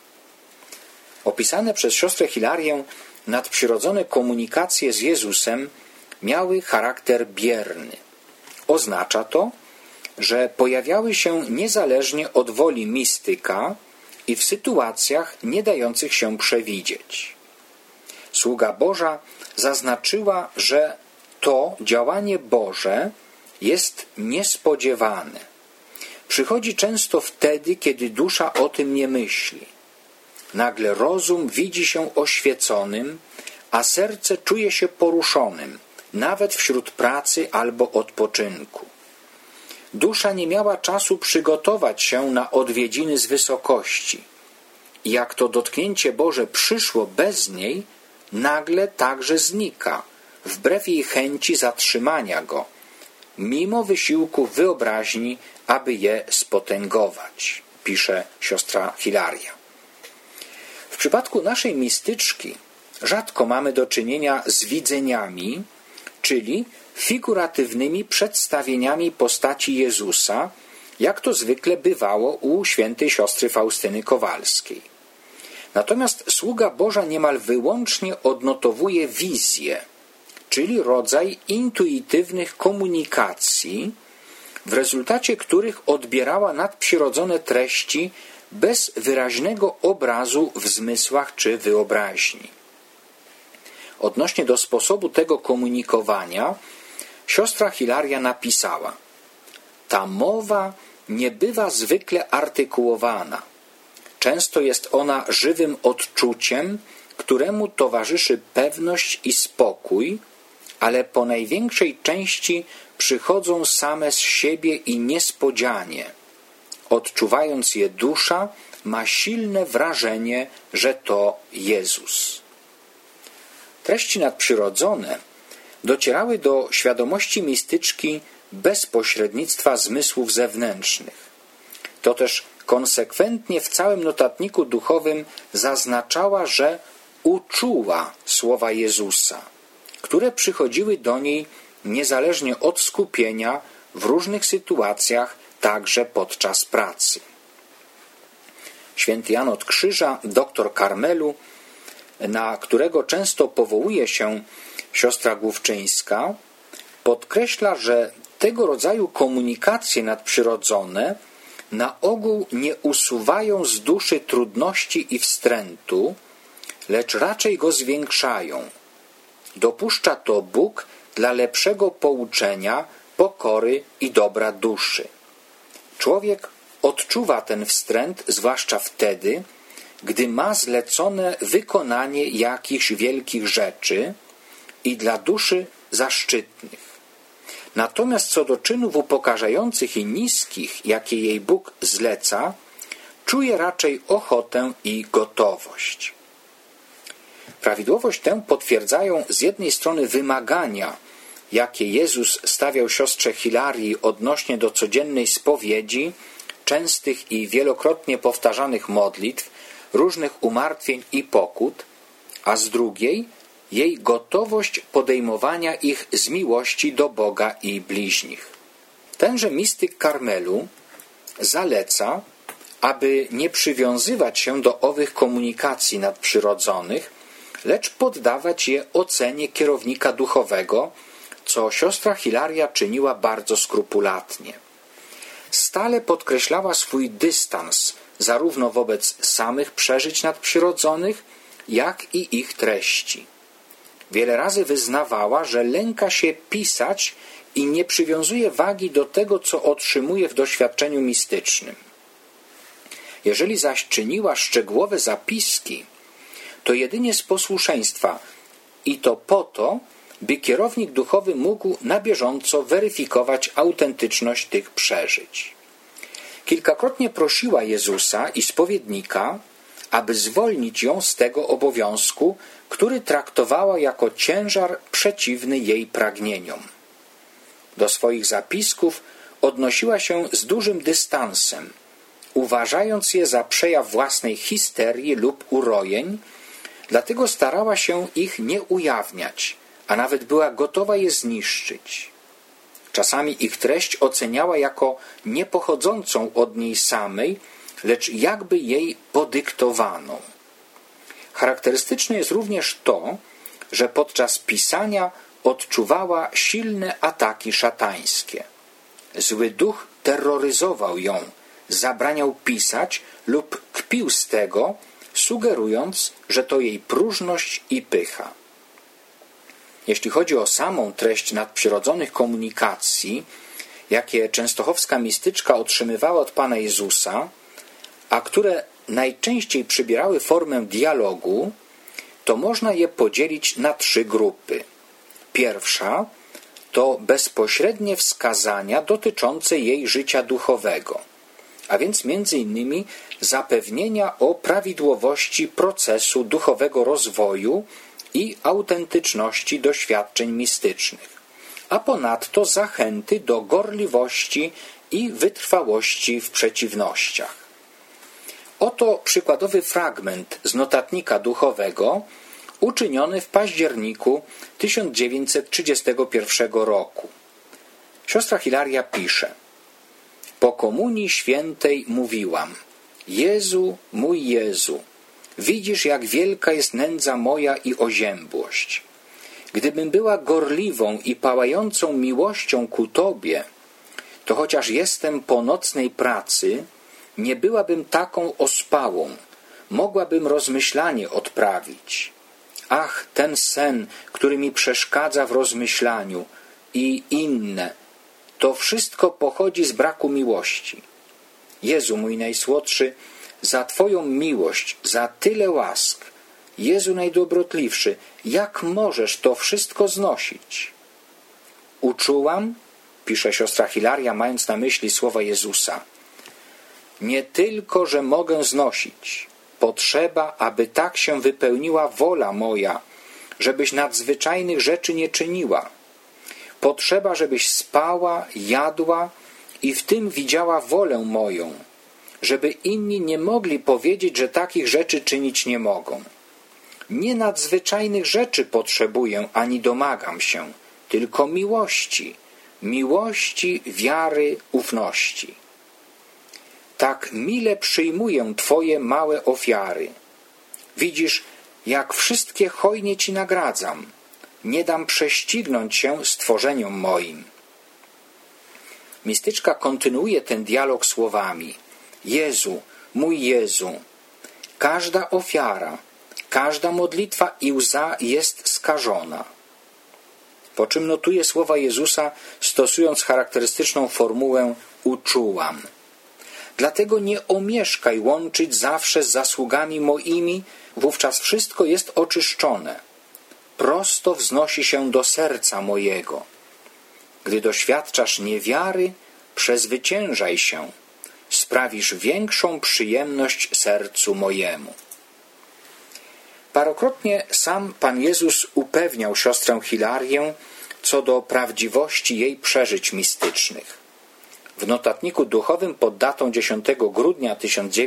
Opisane przez siostrę Hilarię nadprzyrodzone komunikacje z Jezusem miały charakter bierny. Oznacza to, że pojawiały się niezależnie od woli mistyka i w sytuacjach nie dających się przewidzieć. Sługa Boża zaznaczyła, że to działanie Boże jest niespodziewane. Przychodzi często wtedy, kiedy dusza o tym nie myśli. Nagle rozum widzi się oświeconym, a serce czuje się poruszonym, nawet wśród pracy albo odpoczynku. Dusza nie miała czasu przygotować się na odwiedziny z wysokości. I jak to dotknięcie Boże przyszło bez niej, nagle także znika, wbrew jej chęci zatrzymania go, mimo wysiłku wyobraźni, aby je spotęgować, pisze siostra Hilaria. W przypadku naszej mistyczki rzadko mamy do czynienia z widzeniami, czyli figuratywnymi przedstawieniami postaci Jezusa, jak to zwykle bywało u świętej siostry Faustyny Kowalskiej. Natomiast sługa Boża niemal wyłącznie odnotowuje wizję, czyli rodzaj intuitywnych komunikacji, w rezultacie których odbierała nadprzyrodzone treści bez wyraźnego obrazu w zmysłach czy wyobraźni. Odnośnie do sposobu tego komunikowania siostra Hilaria napisała: ta mowa nie bywa zwykle artykułowana. Często jest ona żywym odczuciem, któremu towarzyszy pewność i spokój, ale po największej części przychodzą same z siebie i niespodzianie. Odczuwając je dusza, ma silne wrażenie, że to Jezus. Treści nadprzyrodzone docierały do świadomości mistyczki bez pośrednictwa zmysłów zewnętrznych. To też konsekwentnie w całym notatniku duchowym zaznaczała, że uczuła słowa Jezusa, które przychodziły do niej niezależnie od skupienia w różnych sytuacjach, także podczas pracy. Święty Jan od Krzyża, doktor Karmelu, na którego często powołuje się siostra Główczyńska, podkreśla, że tego rodzaju komunikacje nadprzyrodzone na ogół nie usuwają z duszy trudności i wstrętu, lecz raczej go zwiększają. Dopuszcza to Bóg dla lepszego pouczenia, pokory i dobra duszy. Człowiek odczuwa ten wstręt zwłaszcza wtedy, gdy ma zlecone wykonanie jakichś wielkich rzeczy i dla duszy zaszczytnych. Natomiast co do czynów upokarzających i niskich, jakie jej Bóg zleca, czuje raczej ochotę i gotowość. Prawidłowość tę potwierdzają z jednej strony wymagania, jakie Jezus stawiał siostrze Hilarii odnośnie do codziennej spowiedzi, częstych i wielokrotnie powtarzanych modlitw, różnych umartwień i pokut, a z drugiej jej gotowość podejmowania ich z miłości do Boga i bliźnich. Tenże mistyk Karmelu zaleca, aby nie przywiązywać się do owych komunikacji nadprzyrodzonych, lecz poddawać je ocenie kierownika duchowego, co siostra Hilaria czyniła bardzo skrupulatnie. Stale podkreślała swój dystans zarówno wobec samych przeżyć nadprzyrodzonych, jak i ich treści. Wiele razy wyznawała, że lęka się pisać i nie przywiązuje wagi do tego, co otrzymuje w doświadczeniu mistycznym. Jeżeli zaś czyniła szczegółowe zapiski, to jedynie z posłuszeństwa i to po to, by kierownik duchowy mógł na bieżąco weryfikować autentyczność tych przeżyć. Kilkakrotnie prosiła Jezusa i spowiednika, aby zwolnić ją z tego obowiązku, który traktowała jako ciężar przeciwny jej pragnieniom. Do swoich zapisków odnosiła się z dużym dystansem, uważając je za przejaw własnej histerii lub urojeń, dlatego starała się ich nie ujawniać, a nawet była gotowa je zniszczyć. Czasami ich treść oceniała jako niepochodzącą od niej samej, lecz jakby jej podyktowaną. Charakterystyczne jest również to, że podczas pisania odczuwała silne ataki szatańskie. Zły duch terroryzował ją, zabraniał pisać lub kpił z tego, sugerując, że to jej próżność i pycha. Jeśli chodzi o samą treść nadprzyrodzonych komunikacji, jakie częstochowska mistyczka otrzymywała od Pana Jezusa, a które najczęściej przybierały formę dialogu, to można je podzielić na 3 grupy. Pierwsza to bezpośrednie wskazania dotyczące jej życia duchowego, a więc między innymi zapewnienia o prawidłowości procesu duchowego rozwoju i autentyczności doświadczeń mistycznych, a ponadto zachęty do gorliwości i wytrwałości w przeciwnościach. Oto przykładowy fragment z notatnika duchowego uczyniony w październiku 1931 roku. Siostra Hilaria pisze: po komunii świętej mówiłam: Jezu, mój Jezu, widzisz, jak wielka jest nędza moja i oziębłość. Gdybym była gorliwą i pałającą miłością ku Tobie, to chociaż jestem po nocnej pracy, nie byłabym taką ospałą, mogłabym rozmyślanie odprawić. Ach, ten sen, który mi przeszkadza w rozmyślaniu i inne, to wszystko pochodzi z braku miłości. Jezu mój najsłodszy, za Twoją miłość, za tyle łask, Jezu najdobrotliwszy, jak możesz to wszystko znosić? Uczułam, pisze siostra Hilaria, mając na myśli słowa Jezusa, nie tylko, że mogę znosić, potrzeba, aby tak się wypełniła wola moja, żebyś nadzwyczajnych rzeczy nie czyniła. Potrzeba, żebyś spała, jadła i w tym widziała wolę moją, żeby inni nie mogli powiedzieć, że takich rzeczy czynić nie mogą. Nie nadzwyczajnych rzeczy potrzebuję, ani domagam się, tylko miłości, wiary, ufności. Tak mile przyjmuję Twoje małe ofiary. Widzisz, jak wszystkie hojnie Ci nagradzam. Nie dam prześcignąć się stworzeniom moim. Mistyczka kontynuuje ten dialog słowami: Jezu, mój Jezu, każda ofiara, każda modlitwa i łza jest skażona. Po czym notuje słowa Jezusa, stosując charakterystyczną formułę uczułam. Dlatego nie omieszkaj łączyć zawsze z zasługami moimi, wówczas wszystko jest oczyszczone. Prosto wznosi się do serca mojego. Gdy doświadczasz niewiary, przezwyciężaj się. Sprawisz większą przyjemność sercu mojemu. Parokrotnie sam Pan Jezus upewniał siostrę Hilarię co do prawdziwości jej przeżyć mistycznych. W notatniku duchowym pod datą 10 grudnia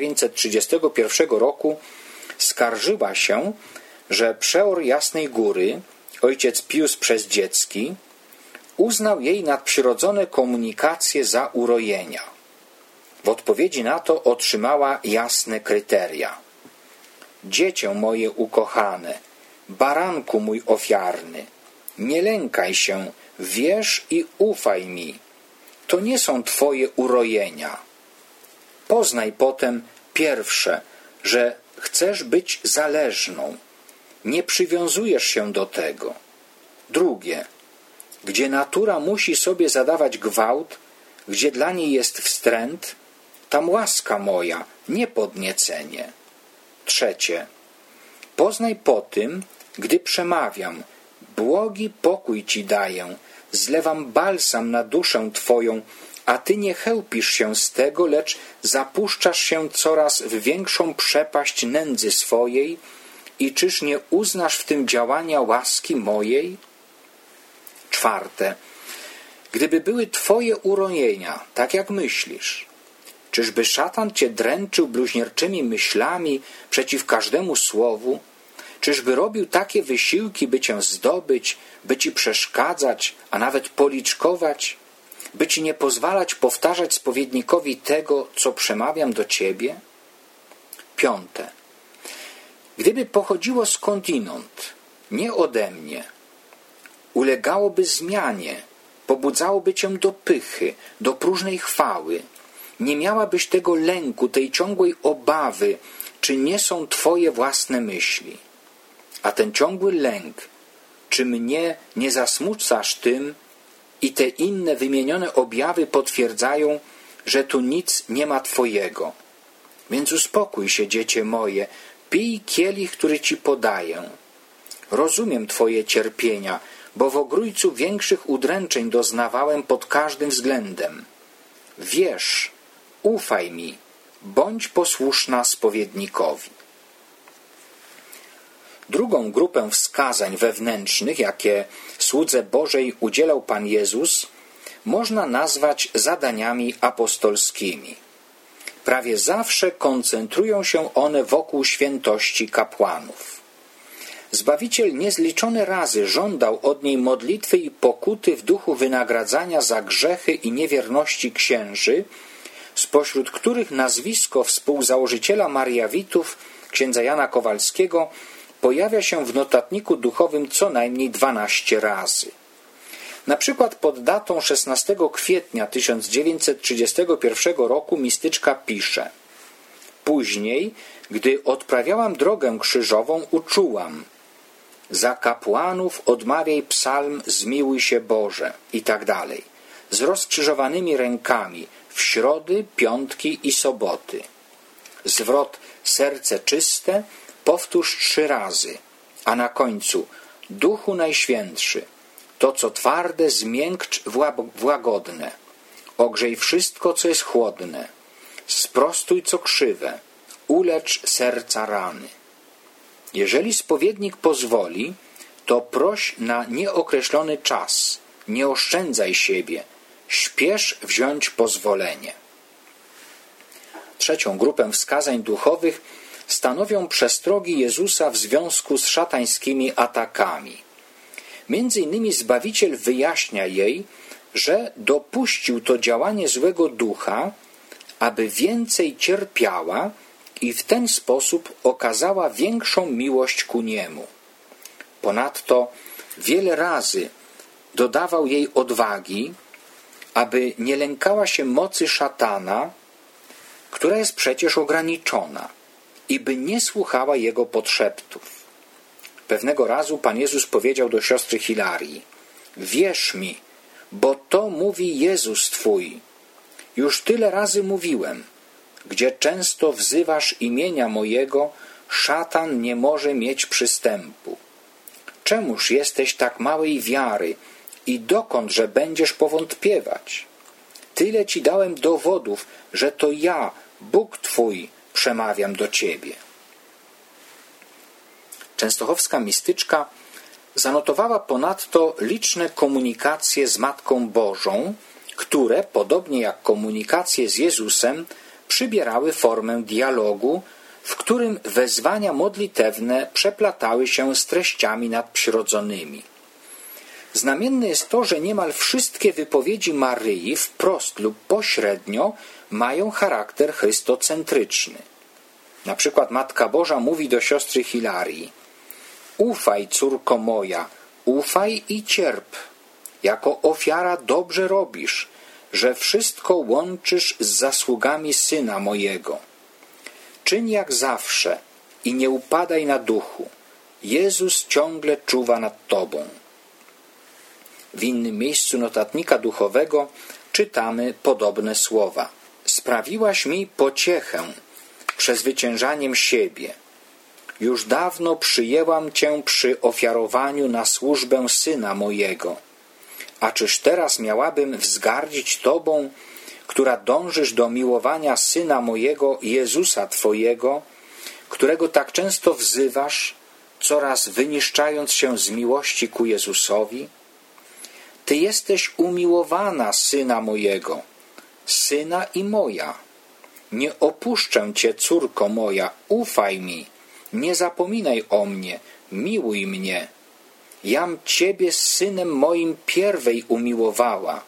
1931 roku skarżyła się, że przeor Jasnej Góry, ojciec Pius Przeździecki, uznał jej nadprzyrodzone komunikacje za urojenia. W odpowiedzi na to otrzymała jasne kryteria. Dziecię moje ukochane, baranku mój ofiarny, nie lękaj się, wierz i ufaj mi. To nie są Twoje urojenia. Poznaj potem pierwsze, że chcesz być zależną. Nie przywiązujesz się do tego. Drugie, gdzie natura musi sobie zadawać gwałt, gdzie dla niej jest wstręt, tam łaska moja, nie podniecenie. Trzecie, poznaj po tym, gdy przemawiam, błogi pokój Ci daję, zlewam balsam na duszę Twoją, a Ty nie chełpisz się z tego, lecz zapuszczasz się coraz w większą przepaść nędzy swojej i czyż nie uznasz w tym działania łaski mojej? Czwarte, gdyby były Twoje urojenia, tak jak myślisz, czyżby szatan Cię dręczył bluźnierczymi myślami przeciw każdemu słowu? Czyżby robił takie wysiłki, by Cię zdobyć, by Ci przeszkadzać, a nawet policzkować? by ci nie pozwalać powtarzać spowiednikowi tego, co przemawiam do ciebie? 5. Gdyby pochodziło skądinąd, nie ode mnie, ulegałoby zmianie, pobudzałoby cię do pychy, do próżnej chwały, nie miałabyś tego lęku, tej ciągłej obawy, czy nie są twoje własne myśli. A ten ciągły lęk, czy mnie nie zasmucasz tym, i te inne wymienione objawy potwierdzają, że tu nic nie ma twojego. Więc uspokój się, dziecię moje, pij kielich, który ci podaję. Rozumiem twoje cierpienia, bo w ogrójcu większych udręczeń doznawałem pod każdym względem. Wierz, ufaj mi, bądź posłuszna spowiednikowi. Drugą grupę wskazań wewnętrznych, jakie słudze Bożej udzielał Pan Jezus, można nazwać zadaniami apostolskimi. Prawie zawsze koncentrują się one wokół świętości kapłanów. Zbawiciel niezliczone razy żądał od niej modlitwy i pokuty w duchu wynagradzania za grzechy i niewierności księży, spośród których nazwisko współzałożyciela Mariawitów, księdza Jana Kowalskiego, pojawia się w notatniku duchowym co najmniej 12 razy. Na przykład pod datą 16 kwietnia 1931 roku mistyczka pisze: Później, gdy odprawiałam drogę krzyżową, uczułam: za kapłanów odmawiaj psalm Zmiłuj się Boże i tak dalej, z rozkrzyżowanymi rękami w środy, piątki i soboty. Zwrot serce czyste powtórz 3 razy, a na końcu Duchu Najświętszy, to co twarde zmiękcz w łagodne, ogrzej wszystko co jest chłodne, sprostuj co krzywe, ulecz serca rany. Jeżeli spowiednik pozwoli, to proś na nieokreślony czas, nie oszczędzaj siebie, śpiesz wziąć pozwolenie. Trzecią grupę wskazań duchowych stanowią przestrogi Jezusa w związku z szatańskimi atakami. Między innymi Zbawiciel wyjaśnia jej, że dopuścił to działanie złego ducha, aby więcej cierpiała i w ten sposób okazała większą miłość ku niemu. Ponadto wiele razy dodawał jej odwagi, aby nie lękała się mocy szatana, która jest przecież ograniczona, i by nie słuchała jego podszeptów. Pewnego razu Pan Jezus powiedział do siostry Hilarii: wierz mi, bo to mówi Jezus Twój. Już tyle razy mówiłem, gdzie często wzywasz imienia mojego, szatan nie może mieć przystępu. Czemuż jesteś tak małej wiary i dokądże będziesz powątpiewać? Tyle ci dałem dowodów, że to ja, Bóg Twój, przemawiam do ciebie. Częstochowska mistyczka zanotowała ponadto liczne komunikacje z Matką Bożą, które, podobnie jak komunikacje z Jezusem, przybierały formę dialogu, w którym wezwania modlitewne przeplatały się z treściami nadprzyrodzonymi. Znamienne jest to, że niemal wszystkie wypowiedzi Maryi wprost lub pośrednio mają charakter chrystocentryczny. Na przykład Matka Boża mówi do siostry Hilarii: ufaj, córko moja, ufaj i cierp. Jako ofiara dobrze robisz, że wszystko łączysz z zasługami Syna mojego. Czyń jak zawsze i nie upadaj na duchu. Jezus ciągle czuwa nad tobą. W innym miejscu notatnika duchowego czytamy podobne słowa: sprawiłaś mi pociechę przezwyciężaniem siebie. Już dawno przyjęłam cię przy ofiarowaniu na służbę Syna mojego. A czyż teraz miałabym wzgardzić tobą, która dążysz do miłowania Syna mojego, Jezusa Twojego, którego tak często wzywasz, coraz wyniszczając się z miłości ku Jezusowi? Ty jesteś umiłowana Syna mojego, Syna i moja. Nie opuszczę Cię, córko moja, ufaj mi, nie zapominaj o mnie, miłuj mnie. Jam Ciebie z Synem moim pierwej umiłowała.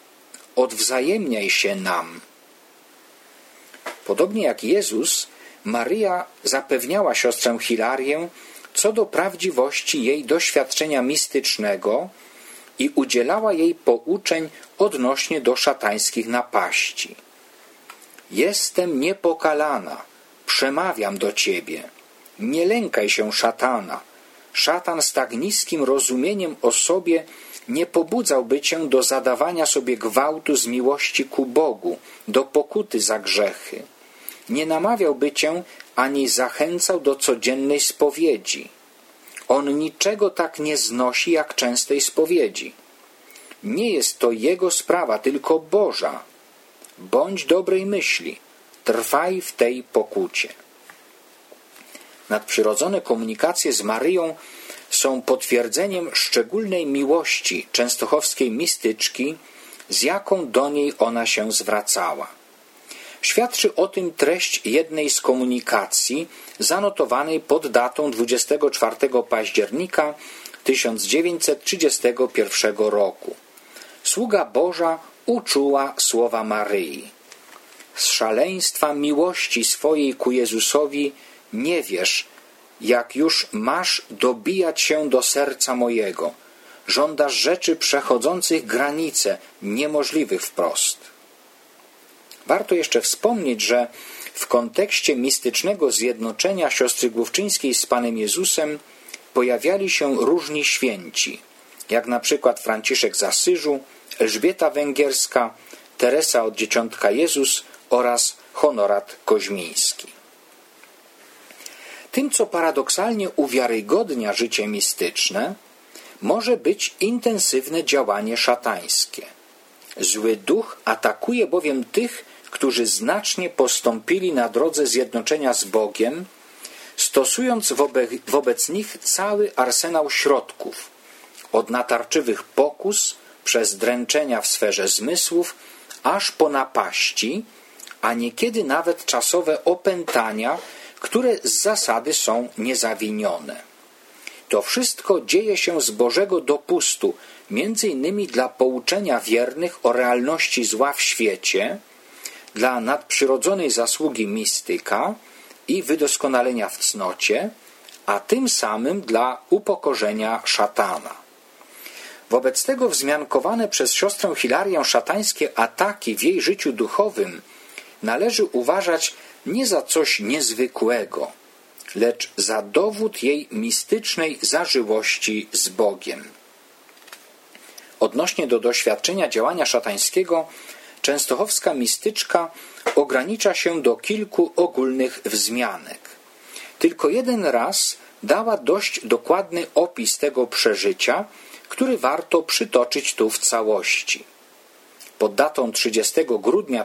odwzajemniaj się nam. Podobnie jak Jezus, Maryja zapewniała siostrę Hilarię co do prawdziwości jej doświadczenia mistycznego i udzielała jej pouczeń odnośnie do szatańskich napaści. Jestem niepokalana, przemawiam do ciebie. Nie lękaj się szatana. Szatan z tak niskim rozumieniem o sobie nie pobudzałby cię do zadawania sobie gwałtu z miłości ku Bogu, do pokuty za grzechy. Nie namawiałby cię ani zachęcał do codziennej spowiedzi. On niczego tak nie znosi jak częstej spowiedzi. Nie jest to jego sprawa, tylko Boża. Bądź dobrej myśli, trwaj w tej pokucie. Nadprzyrodzone komunikacje z Maryją są potwierdzeniem szczególnej miłości częstochowskiej mistyczki, z jaką do niej ona się zwracała. Świadczy o tym treść jednej z komunikacji zanotowanej pod datą 24 października 1931 roku. Sługa Boża uczuła słowa Maryi. Z szaleństwa miłości swojej ku Jezusowi nie wiesz, jak już masz dobijać się do serca mojego. Żądasz rzeczy przechodzących granice, niemożliwych wprost. Warto jeszcze wspomnieć, że w kontekście mistycznego zjednoczenia siostry Główczyńskiej z Panem Jezusem pojawiali się różni święci, jak na przykład Franciszek z Asyżu, Elżbieta Węgierska, Teresa od Dzieciątka Jezus oraz Honorat Koźmiński. Tym, co paradoksalnie uwiarygodnia życie mistyczne, może być intensywne działanie szatańskie. Zły duch atakuje bowiem tych, którzy znacznie postąpili na drodze zjednoczenia z Bogiem, stosując wobec nich cały arsenał środków, od natarczywych pokus, przez dręczenia w sferze zmysłów, aż po napaści, a niekiedy nawet czasowe opętania, które z zasady są niezawinione. To wszystko dzieje się z Bożego dopustu, między innymi dla pouczenia wiernych o realności zła w świecie, dla nadprzyrodzonej zasługi mistyka i wydoskonalenia w cnocie, a tym samym dla upokorzenia szatana. Wobec tego wzmiankowane przez siostrę Hilarię szatańskie ataki w jej życiu duchowym należy uważać nie za coś niezwykłego, lecz za dowód jej mistycznej zażyłości z Bogiem. Odnośnie do doświadczenia działania szatańskiego, częstochowska mistyczka ogranicza się do kilku ogólnych wzmianek. Tylko jeden raz dała dość dokładny opis tego przeżycia, który warto przytoczyć tu w całości. Pod datą 30 grudnia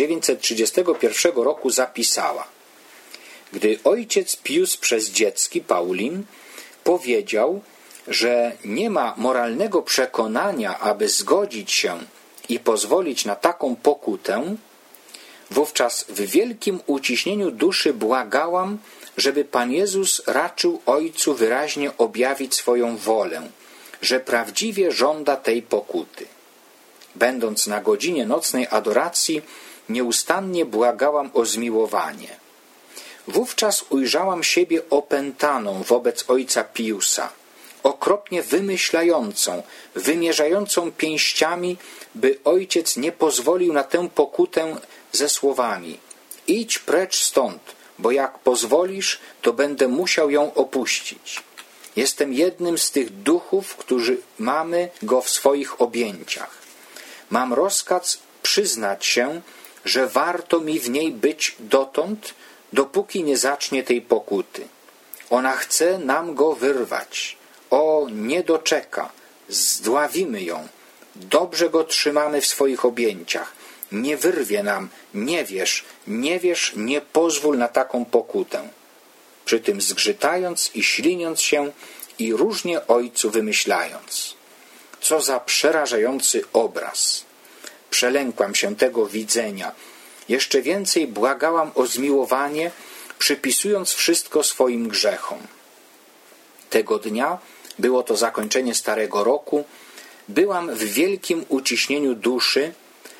1931 roku zapisała: Gdy ojciec Pius Przeździecki, Paulin, powiedział, że nie ma moralnego przekonania, aby zgodzić się i pozwolić na taką pokutę, wówczas w wielkim uciśnieniu duszy błagałam, żeby Pan Jezus raczył Ojcu wyraźnie objawić swoją wolę, że prawdziwie żąda tej pokuty. Będąc na godzinie nocnej adoracji, nieustannie błagałam o zmiłowanie. Wówczas ujrzałam siebie opętaną wobec ojca Piusa, okropnie wymyślającą, wymierzającą pięściami, by ojciec nie pozwolił na tę pokutę ze słowami: idź precz stąd, bo jak pozwolisz, to będę musiał ją opuścić. Jestem jednym z tych duchów, którzy mamy go w swoich objęciach. Mam rozkaz przyznać się, że warto mi w niej być dotąd, dopóki nie zacznie tej pokuty. Ona chce nam go wyrwać. O, nie doczeka. Zdławimy ją. Dobrze go trzymamy w swoich objęciach. Nie wyrwie nam. Nie wiesz, nie pozwól na taką pokutę. Przy tym zgrzytając i śliniąc się i różnie ojcu wymyślając. Co za przerażający obraz. Przelękłam się tego widzenia. Jeszcze więcej błagałam o zmiłowanie, przypisując wszystko swoim grzechom. Tego dnia, było to zakończenie Starego Roku, byłam w wielkim uciśnieniu duszy,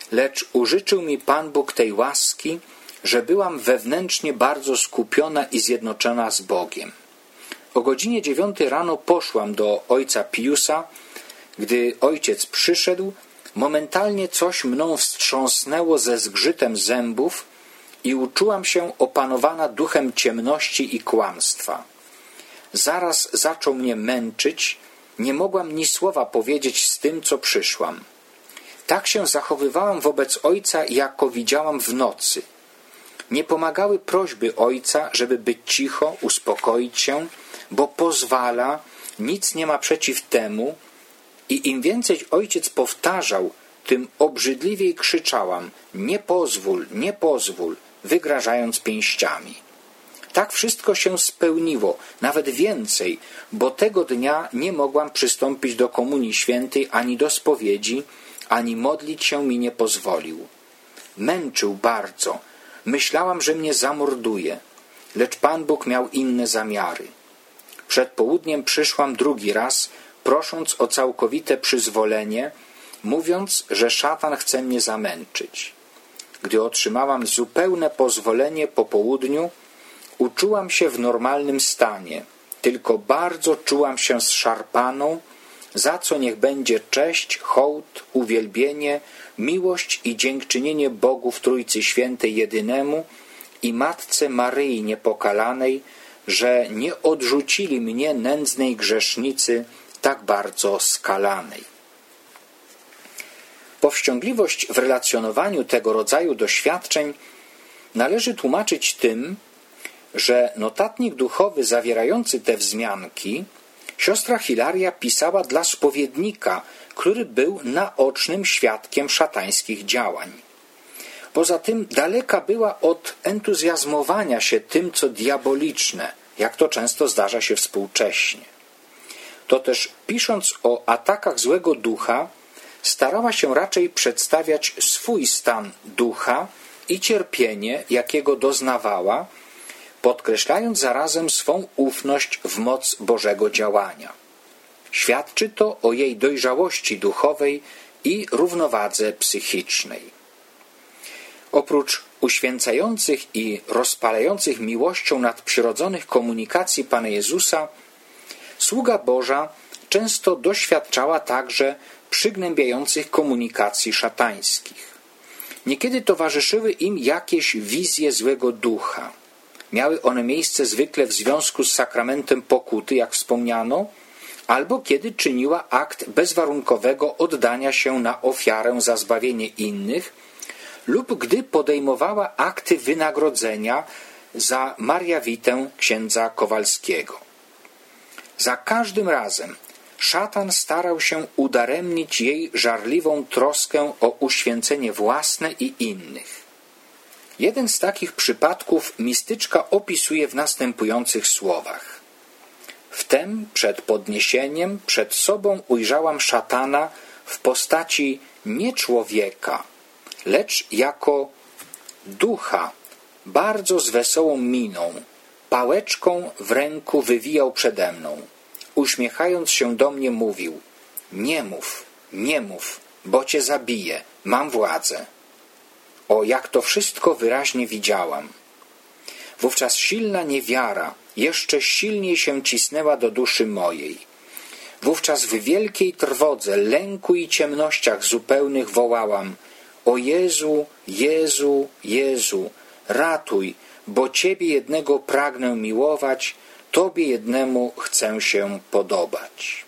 lecz użyczył mi Pan Bóg tej łaski, że byłam wewnętrznie bardzo skupiona i zjednoczona z Bogiem. O godzinie 9 rano poszłam do ojca Piusa. Gdy ojciec przyszedł, momentalnie coś mną wstrząsnęło ze zgrzytem zębów i uczułam się opanowana duchem ciemności i kłamstwa. Zaraz zaczął mnie męczyć, nie mogłam ni słowa powiedzieć z tym, co przyszłam. Tak się zachowywałam wobec ojca, jako widziałam w nocy. Nie pomagały prośby ojca, żeby być cicho, uspokoić się, bo pozwala, nic nie ma przeciw temu, i im więcej ojciec powtarzał, tym obrzydliwiej krzyczałam: nie pozwól, nie pozwól, wygrażając pięściami. Tak wszystko się spełniło, nawet więcej, bo tego dnia nie mogłam przystąpić do Komunii Świętej ani do spowiedzi, ani modlić się mi nie pozwolił. Męczył bardzo. Myślałam, że mnie zamorduje, lecz Pan Bóg miał inne zamiary. Przed południem przyszłam drugi raz, prosząc o całkowite przyzwolenie, mówiąc, że szatan chce mnie zamęczyć. Gdy otrzymałam zupełne pozwolenie po południu, uczułam się w normalnym stanie, tylko bardzo czułam się zszarpaną, za co niech będzie cześć, hołd, uwielbienie, miłość i dziękczynienie Bogu w Trójcy Świętej Jedynemu i Matce Maryi Niepokalanej, że nie odrzucili mnie, nędznej grzesznicy, tak bardzo skalanej. Powściągliwość w relacjonowaniu tego rodzaju doświadczeń należy tłumaczyć tym, że notatnik duchowy zawierający te wzmianki siostra Hilaria pisała dla spowiednika, który był naocznym świadkiem szatańskich działań. Poza tym daleka była od entuzjazmowania się tym, co diaboliczne, jak to często zdarza się współcześnie. To też, pisząc o atakach złego ducha, starała się raczej przedstawiać swój stan ducha i cierpienie, jakiego doznawała, podkreślając zarazem swą ufność w moc Bożego działania. Świadczy to o jej dojrzałości duchowej i równowadze psychicznej. Oprócz uświęcających i rozpalających miłością nadprzyrodzonych komunikacji Pana Jezusa, sługa Boża często doświadczała także przygnębiających komunikacji szatańskich. Niekiedy towarzyszyły im jakieś wizje złego ducha. Miały one miejsce zwykle w związku z sakramentem pokuty, jak wspomniano, albo kiedy czyniła akt bezwarunkowego oddania się na ofiarę za zbawienie innych, lub gdy podejmowała akty wynagrodzenia za Mariawitę księdza Kowalskiego. Za każdym razem szatan starał się udaremnić jej żarliwą troskę o uświęcenie własne i innych. Jeden z takich przypadków mistyczka opisuje w następujących słowach. Wtem przed podniesieniem przed sobą ujrzałam szatana w postaci nie człowieka, lecz jako ducha, bardzo z wesołą miną, pałeczką w ręku wywijał przede mną. Uśmiechając się do mnie mówił: nie mów, bo cię zabiję, mam władzę. O, jak to wszystko wyraźnie widziałam. Wówczas silna niewiara jeszcze silniej się cisnęła do duszy mojej. Wówczas w wielkiej trwodze, lęku i ciemnościach zupełnych wołałam: o Jezu, Jezu, Jezu, ratuj, bo Ciebie jednego pragnę miłować, Tobie jednemu chcę się podobać.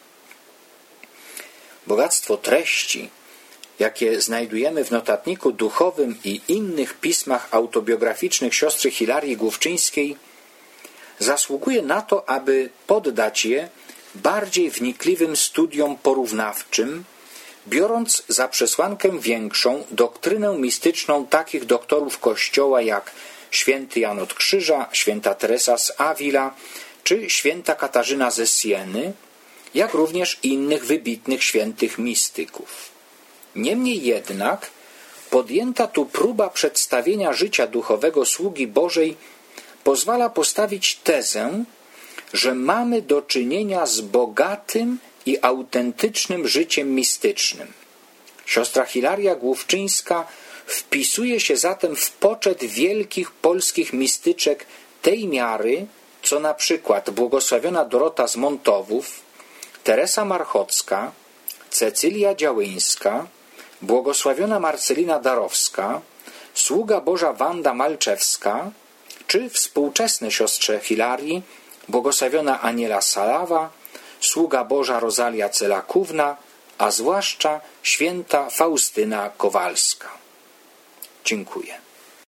Bogactwo treści, jakie znajdujemy w notatniku duchowym i innych pismach autobiograficznych siostry Hilarii Główczyńskiej, zasługuje na to, aby poddać je bardziej wnikliwym studiom porównawczym, biorąc za przesłankę większą doktrynę mistyczną takich doktorów Kościoła jak święty Jan od Krzyża, święta Teresa z Avila czy święta Katarzyna ze Sieny, jak również innych wybitnych świętych mistyków. Niemniej jednak podjęta tu próba przedstawienia życia duchowego sługi Bożej pozwala postawić tezę, że mamy do czynienia z bogatym i autentycznym życiem mistycznym. Siostra Hilaria Główczyńska wpisuje się zatem w poczet wielkich polskich mistyczek tej miary, co na przykład błogosławiona Dorota z Montowów, Teresa Marchocka, Cecylia Działyńska, błogosławiona Marcelina Darowska, sługa Boża Wanda Malczewska, czy współczesne siostrze Hilarii, błogosławiona Aniela Salawa, sługa Boża Rozalia Celakówna, a zwłaszcza święta Faustyna Kowalska. Dziękuję.